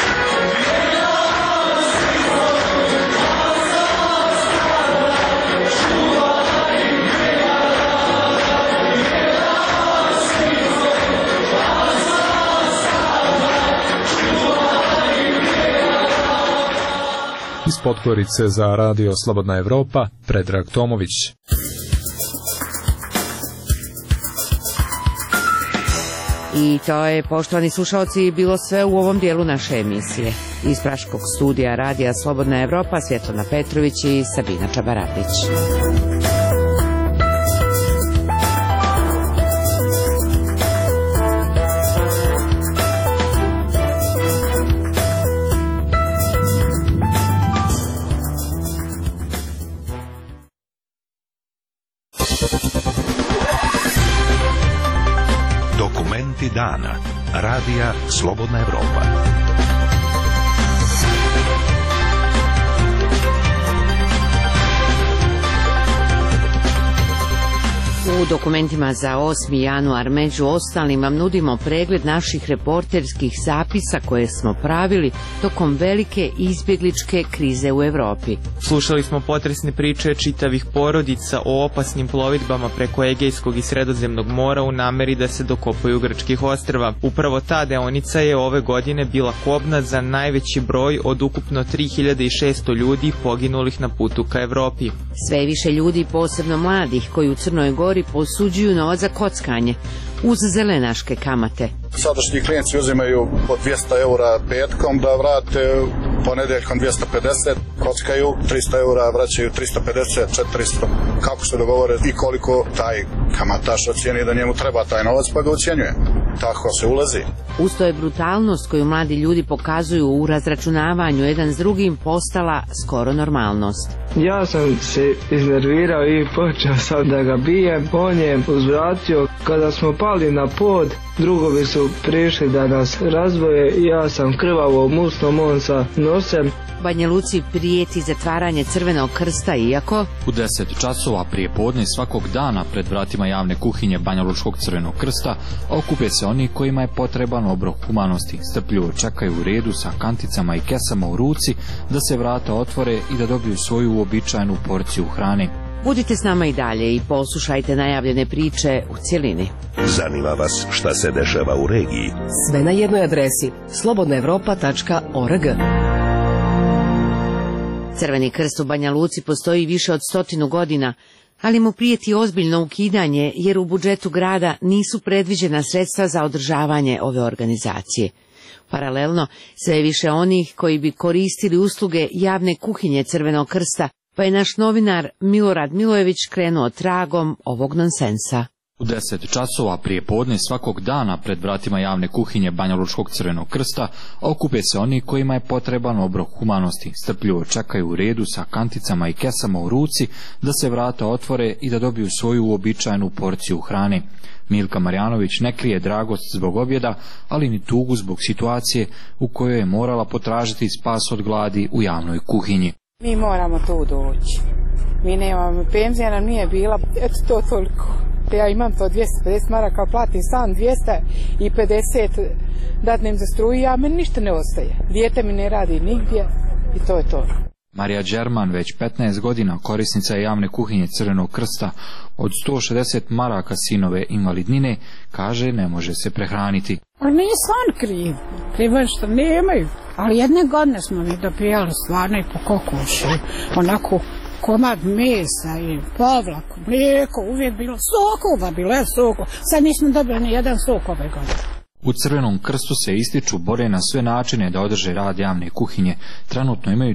Iz Podgorice za Radio Slobodna Evropa, Predrag Tomović. I to je, poštovani slušalci, bilo sve u ovom dijelu naše emisije. Iz Praškog studija Radija Slobodna Evropa, Svjetlana Petrović i Sabina Čabarapić. Vijesti dana. Radija Slobodna Evropa. U dokumentima za 8. januar među ostalim vam nudimo pregled naših reporterskih zapisa koje smo pravili tokom velike izbjegličke krize u Evropi. Slušali smo potresne priče čitavih porodica o opasnim plovidbama preko Egejskog i Sredozemnog mora u nameri da se dokopaju grčkih ostrva. Upravo ta deonica je ove godine bila kobna za najveći broj od ukupno 3600 ljudi poginulih na putu ka Evropi. Sve više ljudi, posebno mladih, koji u Crnoj Gori posuđuju novac za kockanje uz zelenaške kamate. Sadašnji klijenti uzimaju po 200 eura petkom da vrate, ponedeljkom 250, kockaju 300 eura, vraćaju 350, 400. Kako se dogovore i koliko taj kamataš ocijeni da njemu treba taj novac, pa ga ocjenjuje. Tako se ulazi. Uz to je brutalnost koju mladi ljudi pokazuju u razračunavanju jedan s drugim postala skoro normalnost. Ja sam se iznervirao i počeo sam da ga bijem. On je uzvratio. Kada smo pali na pod, drugovi su prišli da nas razboje i ja sam krvavo musnom on sa nosem. Banja Luci prijeti zatvaranje Crvenog krsta, iako u 10 časova prije podne svakog dana pred vratima javne kuhinje Banja Lučkog Crvenog krsta okupe se oni kojima je potreban obrok humanosti. Strpljivo čekaju u redu sa kanticama i kesama u ruci da se vrata otvore i da dobiju svoju uobičajenu porciju hrane. Budite s nama i dalje i poslušajte najavljene priče u cjelini. Zanima vas šta se dešava u regiji? Sve na jednoj adresi slobodnaevropa.org. Crveni krst u Banja Luci postoji više od 100 godina, ali mu prijeti ozbiljno ukidanje jer u budžetu grada nisu predviđena sredstva za održavanje ove organizacije. Paralelno, sve je više onih koji bi koristili usluge javne kuhinje Crvenog krsta, pa je naš novinar Milorad Milojević krenuo tragom ovog nonsensa. U 10 časova prije podne svakog dana pred vratima javne kuhinje Banja Lučkog Crvenog krsta okupe se oni kojima je potreban obrok humanosti. Strpljivo čekaju u redu sa kanticama i kesama u ruci da se vrata otvore i da dobiju svoju uobičajenu porciju hrane. Milka Marjanović ne krije dragost zbog objeda, ali ni tugu zbog situacije u kojoj je morala potražiti spas od gladi u javnoj kuhinji. Mi moramo tu doći. Mi nemamo, penzija nam nije bila, eto to toliko. Ja imam to 250 maraka, platim stan 250, dadnem za struju, a meni ništa ne ostaje. Dijete mi ne radi nigdje i to je to. Marija Đerman već 15 godina korisnica je javne kuhinje Crvenog krsta. Od 160 maraka sinove invalidnine, kaže, ne može se prehraniti. Nisu on kriv, krivo je što nemaju. Ali jedne godine smo mi dopijali stvarno i po kokoši, onako komad mesa i povlak, mlijeko, uvijek bilo sokova, bilo je soko. Sad nismo dobili ni jedan sok ove godine. U Crvenom krstu se ističu, bore na sve načine da održe rad javne kuhinje. Trenutno imaju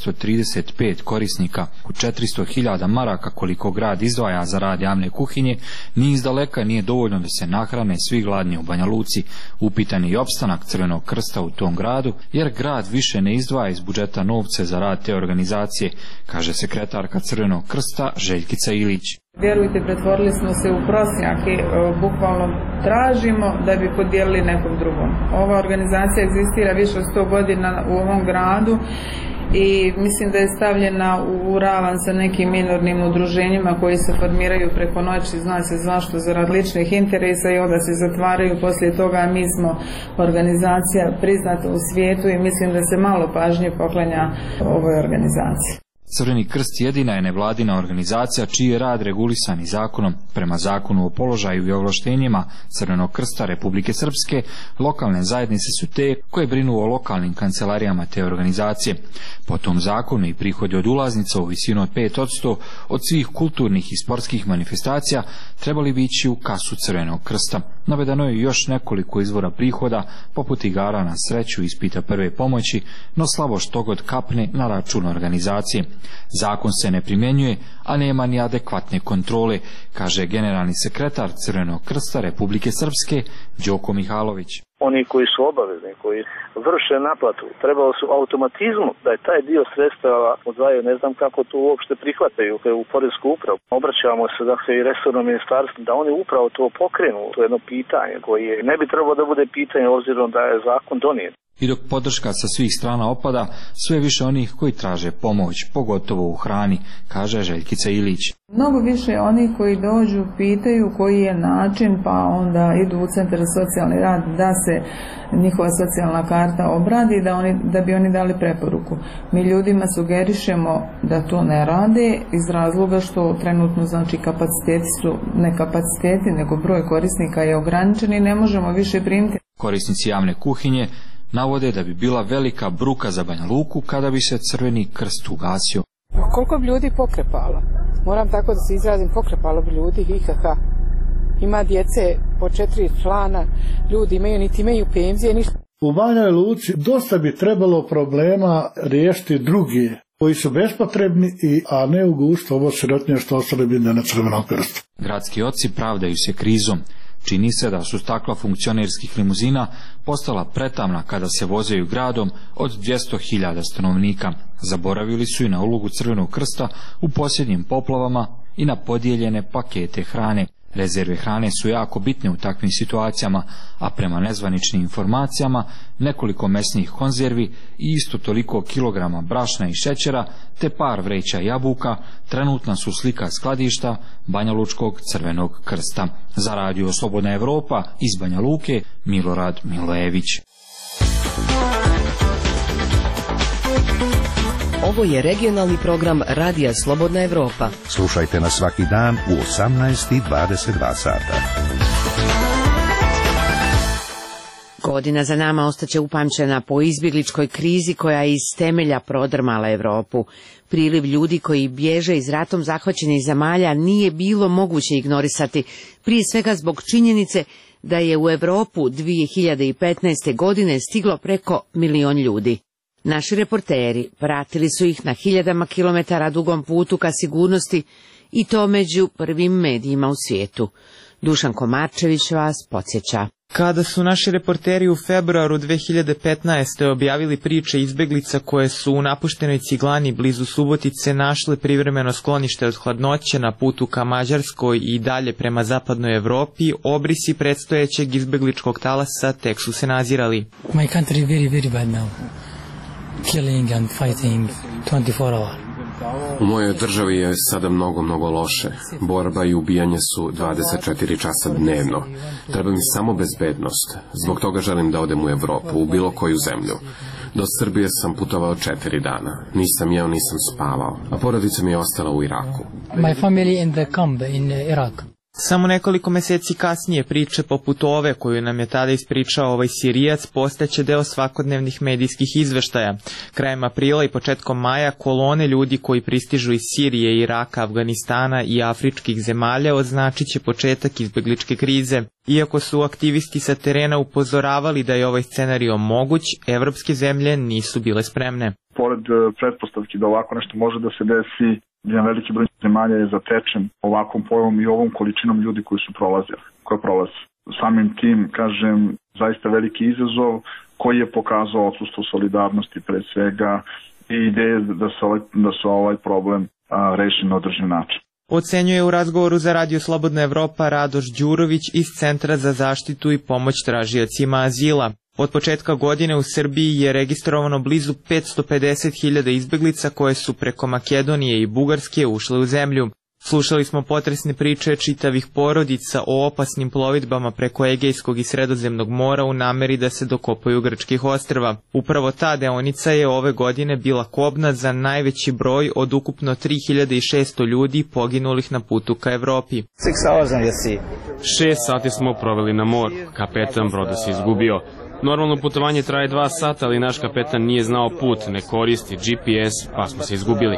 435 korisnika. U 400.000 maraka koliko grad izdvaja za rad javne kuhinje, ni izdaleka nije dovoljno da se nahrane svi gladni u Banja Luci. Upitan je opstanak Crvenog krsta u tom gradu, jer grad više ne izdvaja iz budžeta novce za rad te organizacije, kaže sekretarka Crvenog krsta Željkica Ilić. Vjerujte, pretvorili smo se u prosjake, bukvalno tražimo da bi podijelili nekom drugom. Ova organizacija egzistira više od 100 godina u ovom gradu i mislim da je stavljena u ravan sa nekim minornim udruženjima koji se formiraju preko noći, zna se zašto, zarad ličnih interesa i onda se zatvaraju poslije toga. Mi smo organizacija priznata u svijetu i mislim da se malo pažnje poklanja ovoj organizaciji. Crveni krst jedina je nevladina organizacija čiji je rad regulisan i zakonom. Prema zakonu o položaju i ovlaštenjima Crvenog krsta Republike Srpske, lokalne zajednice su te koje brinu o lokalnim kancelarijama te organizacije. Po tom zakonu i prihodi od ulaznica u visinu od 5% od svih kulturnih i sportskih manifestacija trebali bi ići u kasu Crvenog krsta. Navedeno je još nekoliko izvora prihoda, poput igara na sreću, ispita prve pomoći, no slabo što god kapne na račun organizacije. Zakon se ne primjenjuje, a nema ni adekvatne kontrole, kaže generalni sekretar Crvenog krsta Republike Srpske Đoko Mihalović. oni koji su obavezni, koji vrše naplatu, trebalo su automatizmu da je taj dio sredstava odvajaju, ne znam kako to uopšte prihvataju u poresku upravu. Obraćamo se dakle i resornom ministarstvu da oni upravo to pokrenu, to je jedno pitanje koje ne bi trebalo da bude pitanje obzirom da je zakon donijet. I dok podrška sa svih strana opada, sve više onih koji traže pomoć, pogotovo u hrani, kaže Željkica Ilić. Mnogo više onih koji dođu, pitaju koji je način, pa onda idu u centar za socijalni rad da se njihova socijalna karta obradi, da bi oni dali preporuku. Mi ljudima sugerišemo da to ne rade iz razloga što trenutno znači kapaciteti su, ne kapaciteti, nego broj korisnika je ograničen i ne možemo više primiti. Korisnici javne kuhinje navode da bi bila velika bruka za Banja Luku kada bi se Crveni krst ugasio. Koliko bi ljudi pokrepalo? Moram tako da se izrazim, pokrepalo bi ljudi, IHH. Ima djece po 4 člana, ljudi imaju penzije, ništa. U Banjoj Luci dosta bi trebalo problema riješiti drugi koji su bespotrebni, a ne u guštu ovo sirotnje što ostale bi na Crvenom krstu. Gradski oci pravdaju se krizom. Čini se da su stakla funkcionerskih limuzina postala pretamna kada se vozaju gradom od 200.000 stanovnika. Zaboravili su i na ulogu Crvenog krsta u posljednjim poplavama i na podijeljene pakete hrane. Rezerve hrane su jako bitne u takvim situacijama, a prema nezvaničnim informacijama nekoliko mesnih konzervi i isto toliko kilograma brašna i šećera te par vreća jabuka trenutna su slika skladišta Banjalučkog Crvenog krsta. Za Radio Slobodna Evropa iz Banja Luke, Milorad Milojević. Ovo je regionalni program Radija Slobodna Evropa. Slušajte nas svaki dan u 18:22 sata. Godina za nama ostaće upamćena po izbjegličkoj krizi koja je iz temelja prodrmala Evropu. Priliv ljudi koji bježe iz ratom zahvaćenih zemalja nije bilo moguće ignorisati, prije svega zbog činjenice da je u Evropu 2015. godine stiglo preko 1 milion ljudi. Naši reporteri pratili su ih na hiljadama kilometara dugom putu ka sigurnosti i to među prvim medijima u svijetu. Dušan Komarčević vas podsjeća. Kada su naši reporteri u februaru 2015. objavili priče izbeglica koje su u napuštenoj Ciglani blizu Subotice našle privremeno sklonište od hladnoće na putu ka Mađarskoj i dalje prema zapadnoj Evropi, obrisi predstojećeg izbegličkog talasa tek su se nazirali. My country is very, very bad now. Killing and fighting 24 hours. U mojoj državi je sada mnogo loše. Borba i ubijanje su 24 časa dnevno. Treba mi samo bezbednost. Zbog toga želim da odem u Evropu, u bilo koju zemlju. Do Srbije sam putovao 4 dana. Nisam jeo, nisam spavao. A porodica mi je ostala u Iraku. My family in the camp in Iraq. Samo nekoliko meseci kasnije priče poput ove koju nam je tada ispričao ovaj Sirijac postaće deo svakodnevnih medijskih izveštaja. Krajem aprila i početkom maja kolone ljudi koji pristižu iz Sirije, Iraka, Afganistana i afričkih zemalja označit će početak izbegličke krize. Iako su aktivisti sa terena upozoravali da je ovaj scenario moguć, evropske zemlje nisu bile spremne. Pored pretpostavki da ovako nešto može da se desi, jedan veliki broj zemalja je zatečen ovakvom pojavom i ovom količinom ljudi koji prolaze. Samim tim, kažem, zaista veliki izazov koji je pokazao odsustvo solidarnosti pred svega i ideje da se ovaj problem reši na održiv način. Ocenjuje u razgovoru za Radio Slobodna Evropa Radoš Đurović iz Centra za zaštitu i pomoć tražiocima azila. Od početka godine u Srbiji je registrovano blizu 550.000 izbeglica koje su preko Makedonije i Bugarske ušle u zemlju. Slušali smo potresne priče čitavih porodica o opasnim plovidbama preko Egejskog i Sredozemnog mora u nameri da se dokopaju grčkih ostrva. Upravo ta deonica je ove godine bila kobna za najveći broj od ukupno 3600 ljudi poginulih na putu ka Evropi. 6 sati smo proveli na moru, kapetan broda se izgubio. Normalno putovanje traje 2 sata, ali naš kapetan nije znao put, ne koristi GPS, pa smo se izgubili.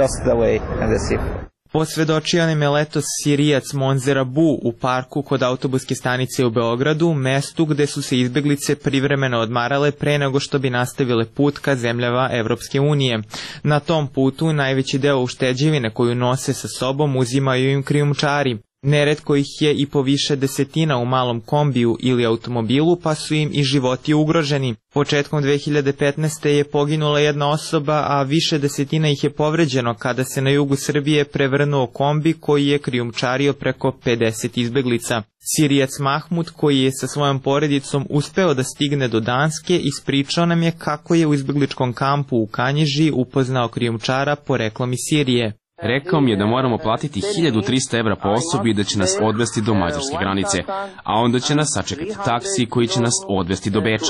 Posvjedočio nam je letos Sirijac Monzer Abu u parku kod autobuske stanice u Beogradu, mestu gde su se izbeglice privremeno odmarale pre nego što bi nastavile put ka zemljama Evropske unije. Na tom putu najveći deo ušteđevine koju nose sa sobom uzimaju im krijumčari. Neretko ih je i po više desetina u malom kombiju ili automobilu, pa su im i životi ugroženi. Početkom 2015. je poginula jedna osoba, a više desetina ih je povređeno kada se na jugu Srbije prevrnuo kombi koji je krijumčario preko 50 izbeglica. Sirijac Mahmud, koji je sa svojom porodicom uspeo da stigne do Danske, ispričao nam je kako je u izbegličkom kampu u Kanjiži upoznao krijumčara poreklom iz Sirije. Rekao mi je da moramo platiti 1300 evra po osobi i da će nas odvesti do mađarske granice, a onda će nas sačekati taksi koji će nas odvesti do Beča.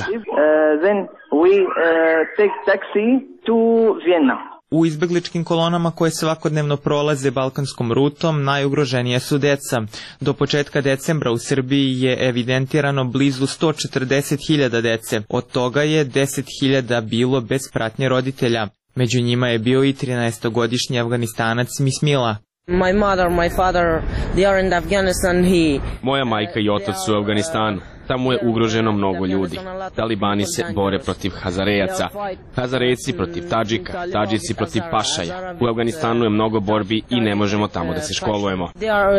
U izbegličkim kolonama koje svakodnevno prolaze balkanskom rutom najugroženije su deca. Do početka decembra u Srbiji je evidentirano blizu 140.000 dece, od toga je 10.000 bilo bez pratnje roditelja. Među njima je bio i 13-godišnji Afganistanac Mismila. Moja majka i otac su u Afganistanu. Tamo je ugroženo mnogo ljudi. Talibani se bore protiv Hazarejaca, Hazarejci protiv Tadžika, Tadžici protiv Pašaja. U Afganistanu je mnogo borbi i ne možemo tamo da se školujemo.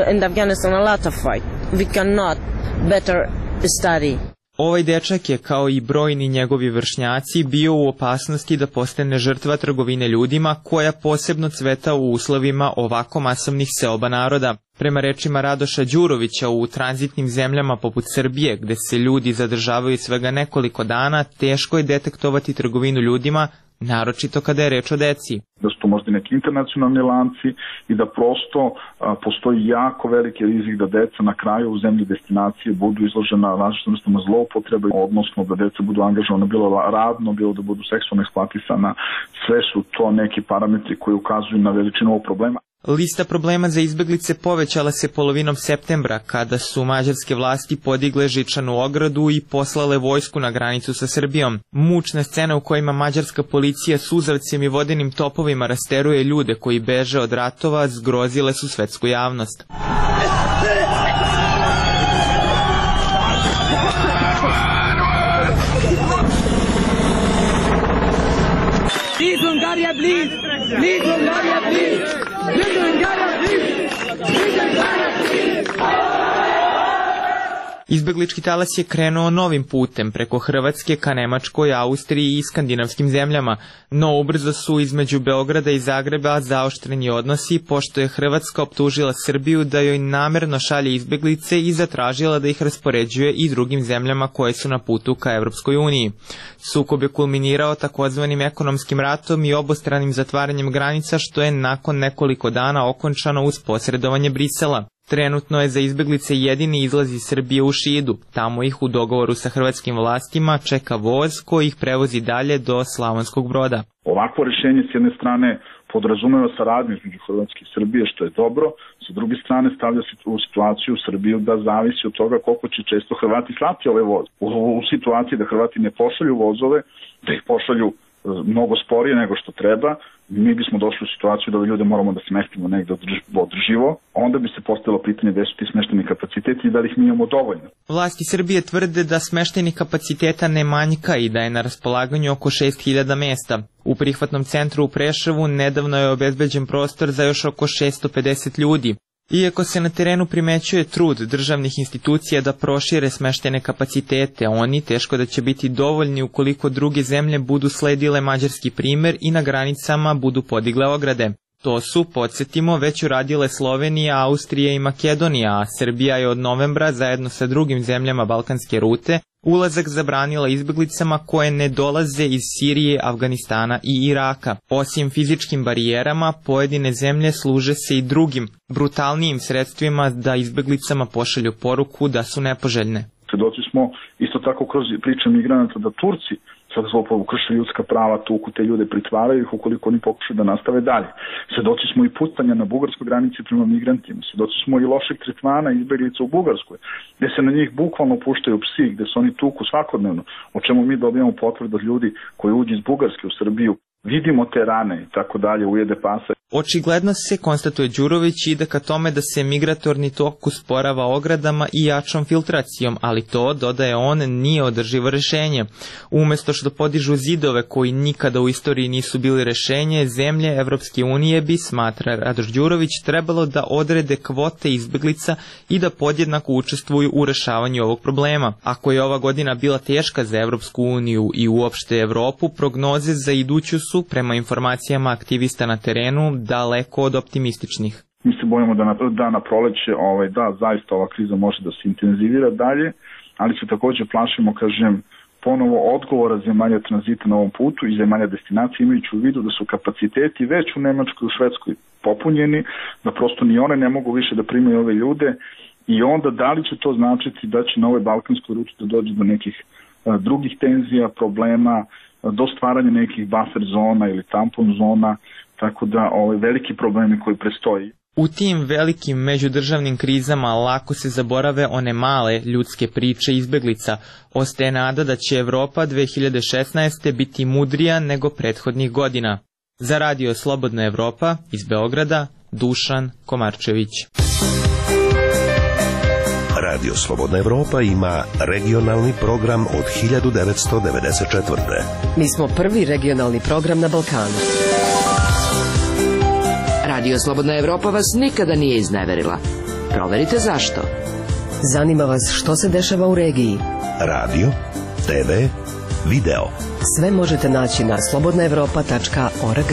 Ovaj dečak je, kao i brojni njegovi vršnjaci, bio u opasnosti da postane žrtva trgovine ljudima, koja posebno cveta u uslovima ovako masovnih seoba naroda. Prema rečima Radoša Đurovića, u tranzitnim zemljama poput Srbije, gde se ljudi zadržavaju svega nekoliko dana, teško je detektovati trgovinu ljudima, naročito kada je reč o deci. Da su to možda neki internacionalni lanci i da prosto postoji jako veliki rizik da deca na kraju u zemlji destinacije budu izložena različitim vrstama zloupotrebe, odnosno da deca budu angažovana bilo radno, bilo da budu seksualno eksploatisana. Sve su to neki parametri koji ukazuju na veličinu ovog problema. Lista problema za izbeglice povećala se polovinom septembra, kada su mađarske vlasti podigle žičanu ogradu i poslale vojsku na granicu sa Srbijom. Mučne scene u kojima mađarska policija suzavcem i vodenim topovima rasteruje ljude koji beže od ratova zgrozile su svetsku javnost. Izbeglički talas je krenuo novim putem preko Hrvatske ka Nemačkoj, Austriji i skandinavskim zemljama, no ubrzo su između Beograda i Zagreba zaoštreni odnosi, pošto je Hrvatska optužila Srbiju da joj namerno šalje izbeglice i zatražila da ih raspoređuje i drugim zemljama koje su na putu ka Evropskoj uniji. Sukob je kulminirao takozvanim ekonomskim ratom i obostranim zatvaranjem granica, što je nakon nekoliko dana okončano uz posredovanje Brisela. Trenutno je za izbeglice jedini izlaz iz Srbije u Šidu. Tamo ih u dogovoru sa hrvatskim vlastima čeka voz koji ih prevozi dalje do Slavonskog Broda. Ovakvo rješenje s jedne strane podrazumeva saradnju između Hrvatske i Srbije, što je dobro, sa druge strane stavlja se u situaciju Srbiju da zavisi od toga koliko će često Hrvati slati ove voze. U situaciji da Hrvati ne pošalju vozove, da ih pošalju mnogo sporije nego što treba, mi bismo došli u situaciju da ljude moramo da smestimo negde održivo, onda bi se postavilo pitanje gde su ti smešteni kapaciteti i da li ih mi imamo dovoljno. Vlasti Srbije tvrde da smeštenih kapaciteta ne manjka i da je na raspolaganju oko 6.000 mesta. U prihvatnom centru u Preševu nedavno je obezbeđen prostor za još oko 650 ljudi. Iako se na terenu primećuje trud državnih institucija da prošire smeštene kapacitete, oni teško da će biti dovoljni ukoliko druge zemlje budu sledile mađarski primer i na granicama budu podigle ograde. To su, podsjetimo, već uradile Slovenija, Austrija i Makedonija, a Srbija je od novembra zajedno sa drugim zemljama balkanske rute ulazak zabranila izbeglicama koje ne dolaze iz Sirije, Afganistana i Iraka. Osim fizičkim barijerama, pojedine zemlje služe se i drugim, brutalnijim sredstvima da izbeglicama pošalju poruku da su nepoželjne. Svedoci smo isto tako kroz priče migranata da Turci sad zloporabu krše ljudska prava, tuku te ljude, pritvaraju ih ukoliko oni pokušaju da nastave dalje. Svedoci smo i putanja na bugarskoj granici prema migrantima, svedoci smo i lošeg tretmana izbeglica u Bugarskoj, gde se na njih bukvalno puštaju psi, gde se oni tuku svakodnevno, o čemu mi dobijamo potvrdu od ljudi koji uđu iz Bugarske u Srbiju. vidimo te rane i tako dalje, ujede pasa. Očigledno se, konstatuje Đurović, ide ka tome da se migratorni tok usporava ogradama i jačom filtracijom, ali to, dodaje on, nije održivo rešenje. Umesto što podižu zidove koji nikada u istoriji nisu bili rešenje, zemlje Evropske unije bi, smatra Radoš Đurović, trebalo da odrede kvote izbeglica i da podjednako učestvuju u rešavanju ovog problema. Ako je ova godina bila teška za Evropsku uniju i uopšte Evropu, prognoze za iduću su, prema informacijama aktivista na terenu, daleko od optimističnih. Mi se bojimo da na proleće, da, zaista ova kriza može da se intenzivira dalje, ali se također plašimo, kažem, ponovo odgovora zemalja tranzita na ovom putu i zemalja destinacije, imajući u vidu da su kapaciteti već u Nemačkoj i u Švedskoj popunjeni, da prosto ni one ne mogu više da primaju ove ljude i onda da li će to značiti da će na ovoj balkanskoj ruti da dođe do nekih drugih tenzija, problema, do stvaranja nekih buffer zona ili tampon zona, tako da veliki problemi koji prestoji. U tim velikim međudržavnim krizama lako se zaborave one male ljudske priče izbeglica. Ostaje nada da će Evropa 2016. biti mudrija nego prethodnih godina. Za radio Slobodna Evropa iz Beograda, Dušan Komarčević. Radio Slobodna Evropa ima regionalni program od 1994. Mi smo prvi regionalni program na Balkanu. Radio Slobodna Evropa vas nikada nije izneverila. Proverite zašto. Zanima vas što se dešava u regiji. Radio, TV, video. Sve možete naći na slobodnaevropa.org.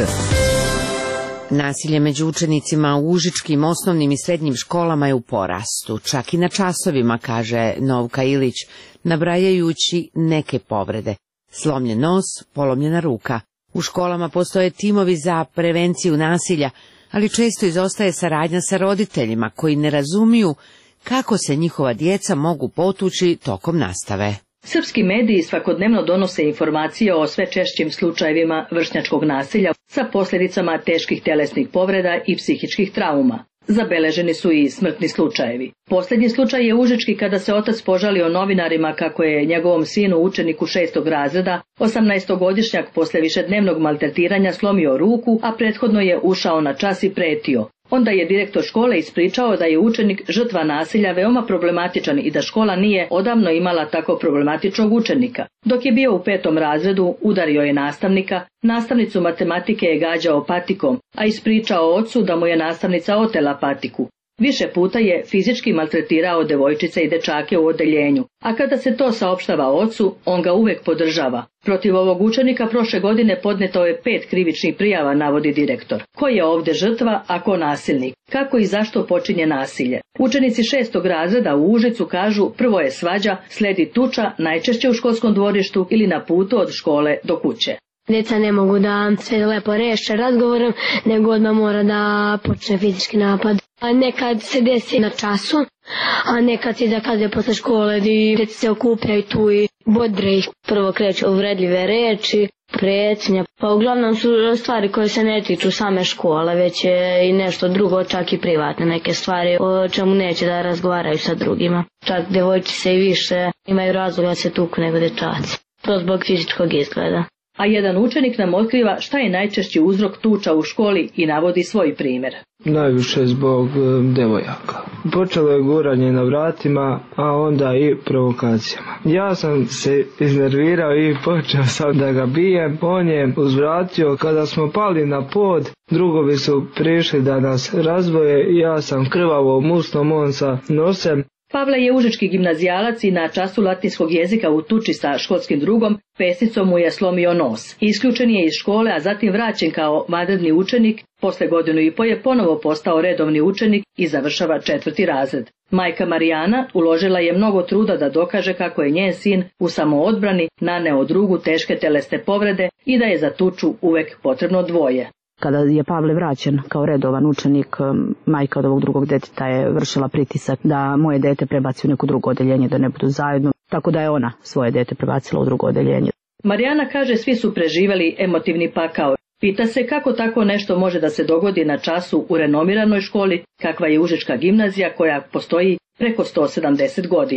Nasilje među učenicima u užičkim osnovnim i srednjim školama je u porastu, čak i na časovima, kaže Novka Ilić, nabrajajući neke povrede. Slomljen nos, polomljena ruka. U školama postoje timovi za prevenciju nasilja, ali često izostaje saradnja sa roditeljima koji ne razumiju kako se njihova djeca mogu potući tokom nastave. Srpski mediji svakodnevno donose informacije o sve češćim slučajevima vršnjačkog nasilja sa posljedicama teških telesnih povreda i psihičkih trauma. Zabeleženi su i smrtni slučajevi. Posljednji slučaj je užički kada se otac požalio novinarima kako je njegovom sinu, učeniku 6. razreda, 18-godišnjak posle višednevnog maltretiranja slomio ruku, a prethodno je ušao na čas i pretio. Onda je direktor škole ispričao da je učenik žrtva nasilja veoma problematičan i da škola nije odavno imala tako problematičnog učenika. Dok je bio u 5. razredu, udario je nastavnika, nastavnicu matematike je gađao patikom, a ispričao ocu da mu je nastavnica otela patiku. Više puta je fizički maltretirao devojčice i dečake u odeljenju, a kada se to saopštava ocu, on ga uvek podržava. Protiv ovog učenika prošle godine podneto je 5 krivičnih prijava, navodi direktor. Ko je ovde žrtva, a ko nasilnik? Kako i zašto počinje nasilje? Učenici 6. razreda u Užicu kažu prvo je svađa, sledi tuča, najčešće u školskom dvorištu ili na putu od škole do kuće. Djeca ne mogu da sve lepo reše razgovorom, nego odmah mora da počne fizički napad. A nekad se desi na času, a nekad se zakaze posle škole i djeca se okupljaju tu i bodre ih. Prvo kreću uvredljive reči, pretnje, pa uglavnom su stvari koje se ne tiču same škole, već je i nešto drugo, čak i privatne neke stvari o čemu neće da razgovaraju sa drugima. Čak devojčice i više imaju razloga da se tuku nego dečaci, to zbog fizičkog izgleda. A jedan učenik nam otkriva šta je najčešći uzrok tuča u školi i navodi svoj primjer. Najviše zbog devojaka. Počelo je guranje na vratima, a onda i provokacijama. Ja sam se iznervirao i počeo sam da ga bijem. On je uzvratio, kada smo pali na pod, drugovi su prišli da nas razboje. Ja sam krvavo musnom, on sa nosem. Pavle je užički gimnazijalac i na času latinskog jezika u tuči sa školskim drugom pesicom mu je slomio nos. Isključen je iz škole, a zatim vraćen kao vanredni učenik. Posle godinu i po je ponovo postao redovni učenik i završava 4. razred. Majka Marijana uložila je mnogo truda da dokaže kako je njen sin u samoodbrani naneo drugu teške telesne povrede i da je za tuču uvek potrebno dvoje. Kada je Pavle vraćen kao redovan učenik, majka od ovog drugog deteta je vršila pritisak da moje dete prebaci u neko drugo odeljenje, da ne budu zajedno, tako da je ona svoje dete prebacila u drugo odeljenje. Marijana kaže svi su preživali emotivni pakao. Pita se kako tako nešto može da se dogodi na času u renomiranoj školi, kakva je Užička gimnazija koja postoji preko 170 godina.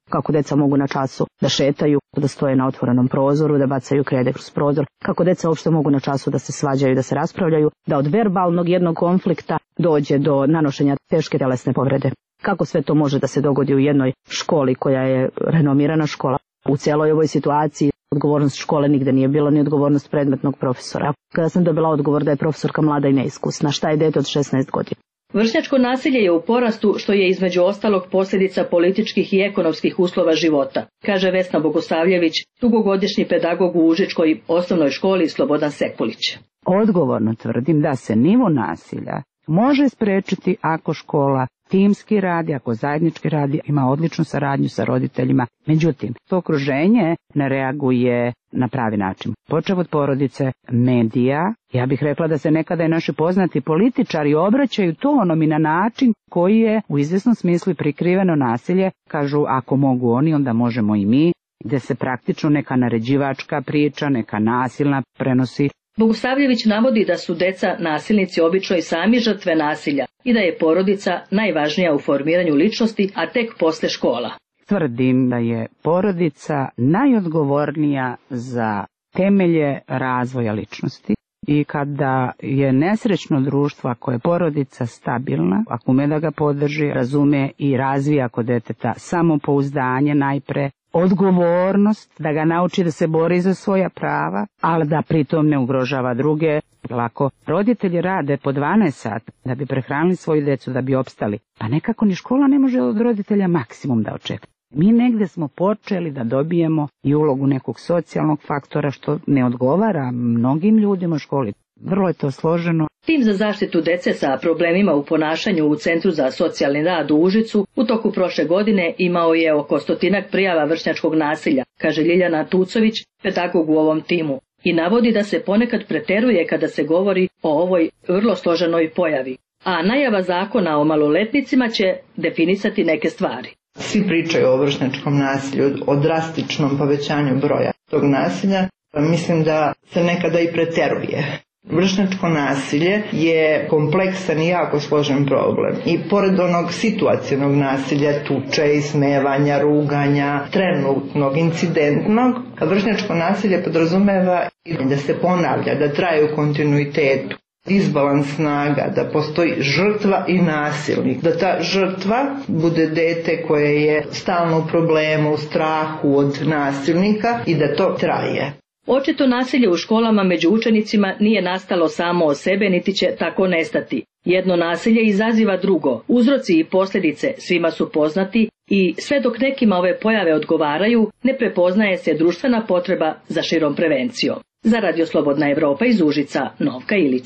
kako deca mogu na času da šetaju, da stoje na otvorenom prozoru, da bacaju krede kroz prozor, kako deca uopšte mogu na času da se svađaju, da se raspravljaju, da od verbalnog jednog konflikta dođe do nanošenja teške telesne povrede. Kako sve to može da se dogodi u jednoj školi koja je renomirana škola? U celoj ovoj situaciji odgovornost škole nigde nije bilo, ni odgovornost predmetnog profesora. Kada sam dobila odgovor da je profesorka mlada i neiskusna, šta je dete od 16 godina? Vršnjačko nasilje je u porastu, što je između ostalog posljedica političkih i ekonomskih uslova života, kaže Vesna Bogosavljević, dugogodišnji pedagog u Užičkoj osnovnoj školi Slobodan Sekulić. Odgovorno tvrdim da se nivo nasilja može sprečiti ako škola timski radi, ako zajednički radi, ima odličnu saradnju sa roditeljima. Međutim, to okruženje ne reaguje na pravi način. Počev od porodice, medija, ja bih rekla da se nekada i naši poznati političari obraćaju tonom i na način koji je u izvesnom smislu prikriveno nasilje. Kažu, ako mogu oni, onda možemo i mi, gde se praktično neka naređivačka priča, neka nasilna prenosi. Bogosavljević navodi da su deca nasilnici obično i sami žrtve nasilja i da je porodica najvažnija u formiranju ličnosti, a tek posle škola. Tvrdim da je porodica najodgovornija za temelje razvoja ličnosti i kada je nesrećno društvo, ako je porodica stabilna, ako ume da ga podrži, razume i razvija kod deteta samopouzdanje najpre, odgovornost, da ga nauči da se bori za svoja prava, ali da pritom ne ugrožava druge. Ako roditelji rade po 12 sati da bi prehranili svoju decu, da bi opstali, pa nekako ni škola ne može od roditelja maksimum da očeka. Mi negde smo počeli da dobijemo i ulogu nekog socijalnog faktora, što ne odgovara mnogim ljudima u školi. Vrlo je to složeno. Tim za zaštitu dece sa problemima u ponašanju u Centru za socijalni rad u Užicu u toku prošle godine imao je oko 100 prijava vršnjačkog nasilja, kaže Ljiljana Tucović, pedagog u ovom timu, i navodi da se ponekad preteruje kada se govori o ovoj vrlo složenoj pojavi. A najava zakona o maloletnicima će definisati neke stvari. Svi pričaju o vršnjačkom nasilju, o drastičnom povećanju broja tog nasilja. Mislim da se nekada i preteruje. Vršnjačko nasilje je kompleksan i jako složen problem. I pored onog situacionog nasilja, tuče, ismevanja, ruganja, trenutnog, incidentnog, vršnjačko nasilje podrazumeva i da se ponavlja, da traje u kontinuitetu. Disbalans snaga, da postoji žrtva i nasilnik, da ta žrtva bude dete koje je stalno u problemu, u strahu od nasilnika i da to traje. Očito nasilje u školama među učenicima nije nastalo samo od sebe, niti će tako nestati. Jedno nasilje izaziva drugo, uzroci i posljedice svima su poznati i sve dok nekima ove pojave odgovaraju, ne prepoznaje se društvena potreba za širom prevencijom. Za Radio Slobodna Evropa iz Užica, Novka Ilić.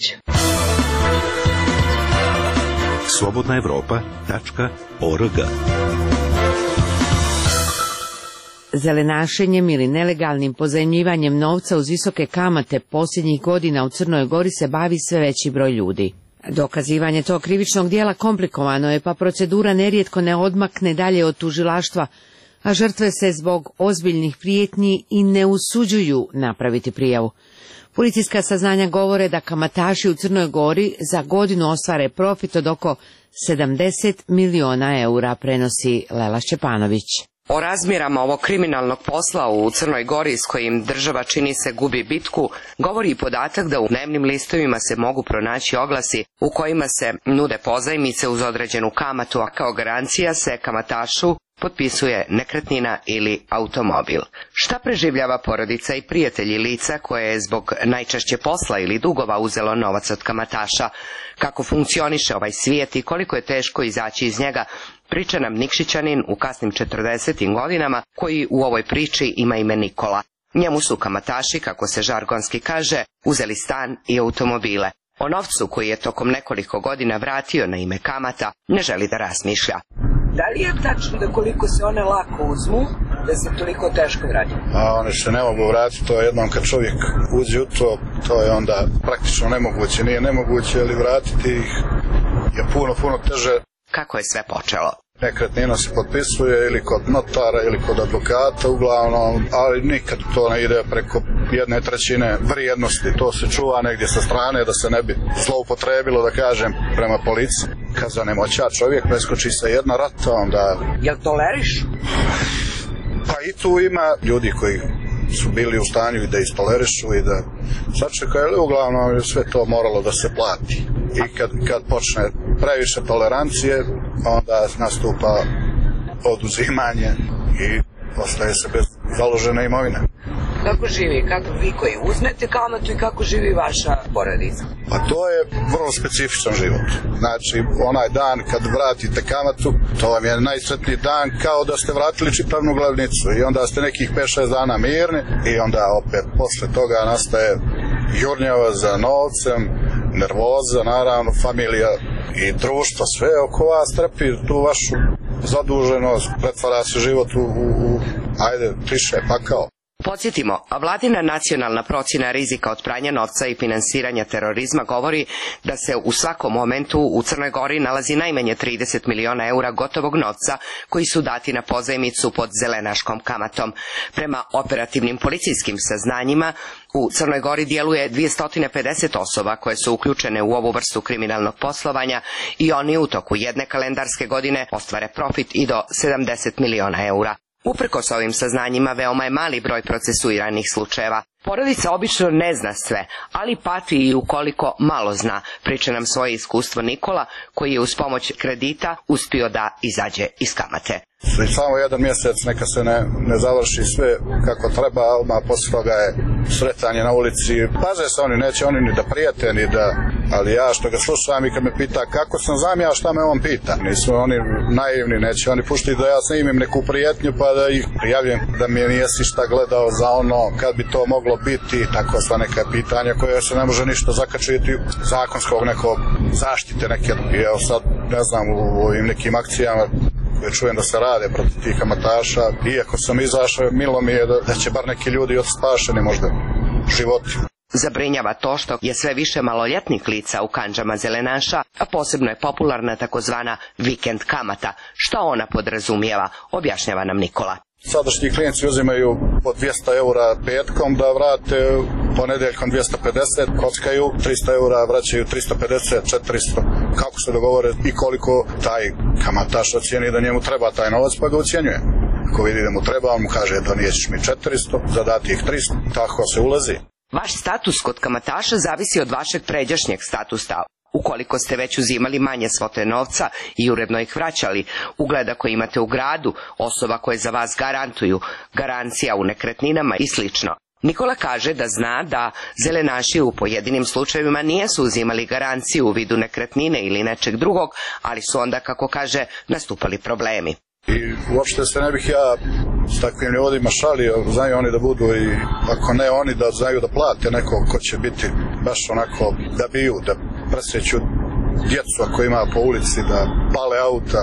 slobodnaevropa.org. Zelenašenjem ili nelegalnim pozajmljivanjem novca uz visoke kamate posljednjih godina u Crnoj Gori se bavi sve veći broj ljudi. Dokazivanje tog krivičnog dijela komplikovano je, pa procedura nerijetko ne odmakne dalje od tužilaštva, a žrtve se zbog ozbiljnih prijetnji i ne usuđuju napraviti prijavu. Policijska saznanja govore da kamataši u Crnoj Gori za godinu ostvare profit od oko 70 miliona eura, prenosi Lela Šćepanović. O razmjerama ovog kriminalnog posla u Crnoj Gori s kojim država čini se gubi bitku, govori i podatak da u dnevnim listovima se mogu pronaći oglasi u kojima se nude pozajmice uz određenu kamatu, a kao garancija se kamatašu potpisuje nekretnina ili automobil. Šta preživljava porodica i prijatelji lica koje je zbog najčešće posla ili dugova uzelo novac od kamataša? Kako funkcioniše ovaj svijet i koliko je teško izaći iz njega, priča nam Nikšićanin u kasnim 40. godinama koji u ovoj priči ima ime Nikola. Njemu su kamataši, kako se žargonski kaže, uzeli stan i automobile. O novcu koji je tokom nekoliko godina vratio na ime kamata ne želi da razmišlja. Da li je tačno da koliko se one lako uzmu, da se toliko teško vrati? One se ne mogu vratiti, to je jednom kad čovjek uđe u to, to je onda praktično nemoguće. Nije nemoguće, ali vratiti ih je puno teže. Kako je sve počelo? Nekretnina se potpisuje ili kod notara ili kod advokata uglavnom, ali nikad to ne ide preko 1/3 vrijednosti. To se čuva negdje sa strane da se ne bi zloupotrebilo, da kažem, prema policiji. Kad zanemoća čovjek preskoči sa jedna rata, onda... Jel toleriš? Pa i tu ima ljudi koji su bili u stanju i da istolerišu i da sačekaju, ali uglavnom je sve to moralo da se plati. I kad počne previše tolerancije, onda nastupa oduzimanje i ostaje se bez založene imovine. Kako živi, kako vi koji uzmete kamatu i kako živi vaša porodica? Pa to je vrlo specifičan život. Znači, onaj dan kad vratite kamatu, to vam je najsretniji dan kao da ste vratili čitavnu glavnicu i onda ste nekih 5-6 dana mirni i onda opet posle toga nastaje jurnjava za novcem, nervoza, naravno, familija i društvo, sve oko vas trpi tu vašu zaduženost, pretvara se život u ajde, tiše pakao. Podsjetimo, vladina nacionalna procjena rizika od pranja novca i finansiranja terorizma govori da se u svakom momentu u Crnoj Gori nalazi najmanje 30 miliona eura gotovog novca koji su dati na pozajmicu pod zelenaškom kamatom. Prema operativnim policijskim saznanjima, u Crnoj Gori djeluje 250 osoba koje su uključene u ovu vrstu kriminalnog poslovanja i oni u toku jedne kalendarske godine ostvare profit i do 70 miliona eura. Uprkos ovim saznanjima, veoma je mali broj procesuiranih slučajeva. Porodica obično ne zna sve, ali pati i ukoliko malo zna, priča nam svoje iskustvo Nikola, koji je uz pomoć kredita uspio da izađe iz kamate. Samo jedan mjesec neka se ne završi sve kako treba, odmah posle toga je sretanje na ulici. Paze se oni, neće oni ni da prijete, ni da... Ali ja što ga slušam i kad me pita kako sam znam ja šta me on pita. Nisu oni naivni, neće oni puštiti da ja snimim neku prijetnju pa da ih prijavim da mi nisi šta gledao za ono, kad bi to moglo biti, tako sva neka pitanja koje se ne može ništa zakačiti zakonskog nekog zaštite neke. I evo sad, ne znam, u ovim nekim akcijama čujem da se rade protiv tih kamataša. Iako sam izašao, milo mi je da će bar neki ljudi spašeni možda životi. Zabrinjava to što je sve više maloljetnih lica u kandžama zelenaša, a posebno je popularna takozvana vikend kamata. Šta ona podrazumijeva, objašnjava nam Nikola. Sadašnji klijenti uzimaju po 200 eura petkom da vrate, ponedeljkom 250, kockaju, 300 eura vraćaju 350, 400, kako se dogovore i koliko taj kamataš ocijeni da njemu treba taj novac, pa ga ocjenjuje. Ako vidi da mu treba, on mu kaže doniješ mi 400, zadati ih 300, tako se ulazi. Vaš status kod kamataša zavisi od vašeg pređašnjeg statusa. Ukoliko ste već uzimali manje svote novca i uredno ih vraćali, ugleda koje imate u gradu, osoba koje za vas garantuju, garancija u nekretninama i sl. Nikola kaže da zna da zelenaši u pojedinim slučajevima nijesu uzimali garanciju u vidu nekretnine ili nečeg drugog, ali su onda, kako kaže, nastupali problemi. I uopšte se ne bih ja s takvim ljudima šalio, znaju oni da budu i ako ne oni da znaju da plate nekog ko će biti baš onako da biju, da presreću djecu ako ima po ulici, da pale auta,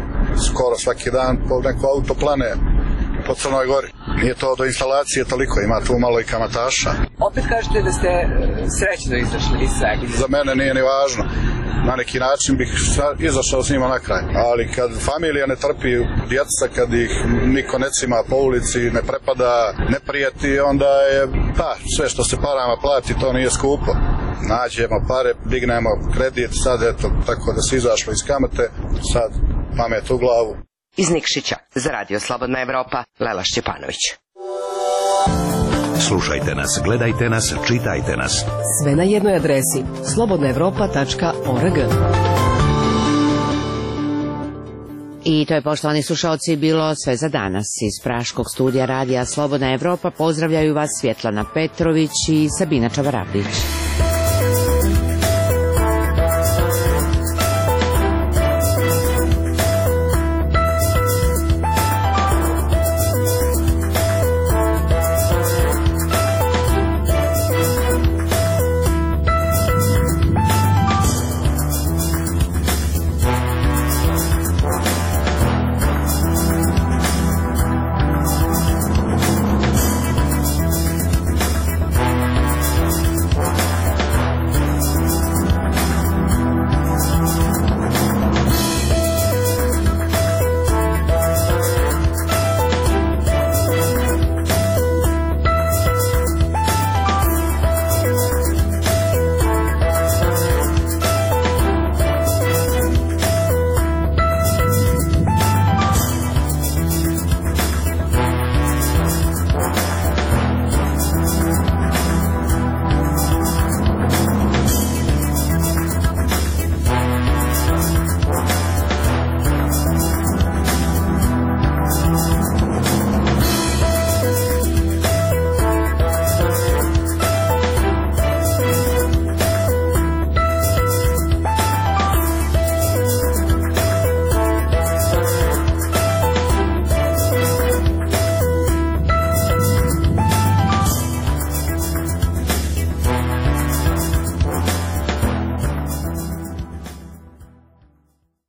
skoro svaki dan po neko auto plane po Crnoj Gori. Nije to do instalacije toliko, ima tu malo i kamataša. Opet kažete da ste srećno izašli iz svega. Za mene nije ni važno. Na neki način bih izašao s njima na kraj. Ali kad familija ne trpi djeca, kad ih niko ne cima po ulici, ne prepada, ne prijeti, onda je sve što se parama plati, to nije skupo. Nađemo pare, dignemo kredit, sad eto, tako da se izašlo iz kamate, sad pamet u glavu. Iz Nikšića, za Radio Slobodna Evropa, Lela Šćepanović. Slušajte nas, gledajte nas, čitajte nas. Sve na jednoj adresi slobodnaevropa.org. I to je, poštovani slušalci, bilo sve za danas. Iz praškog studija Radija Slobodna Evropa pozdravljaju vas Svjetlana Petrović i Sabina Čavarabdić.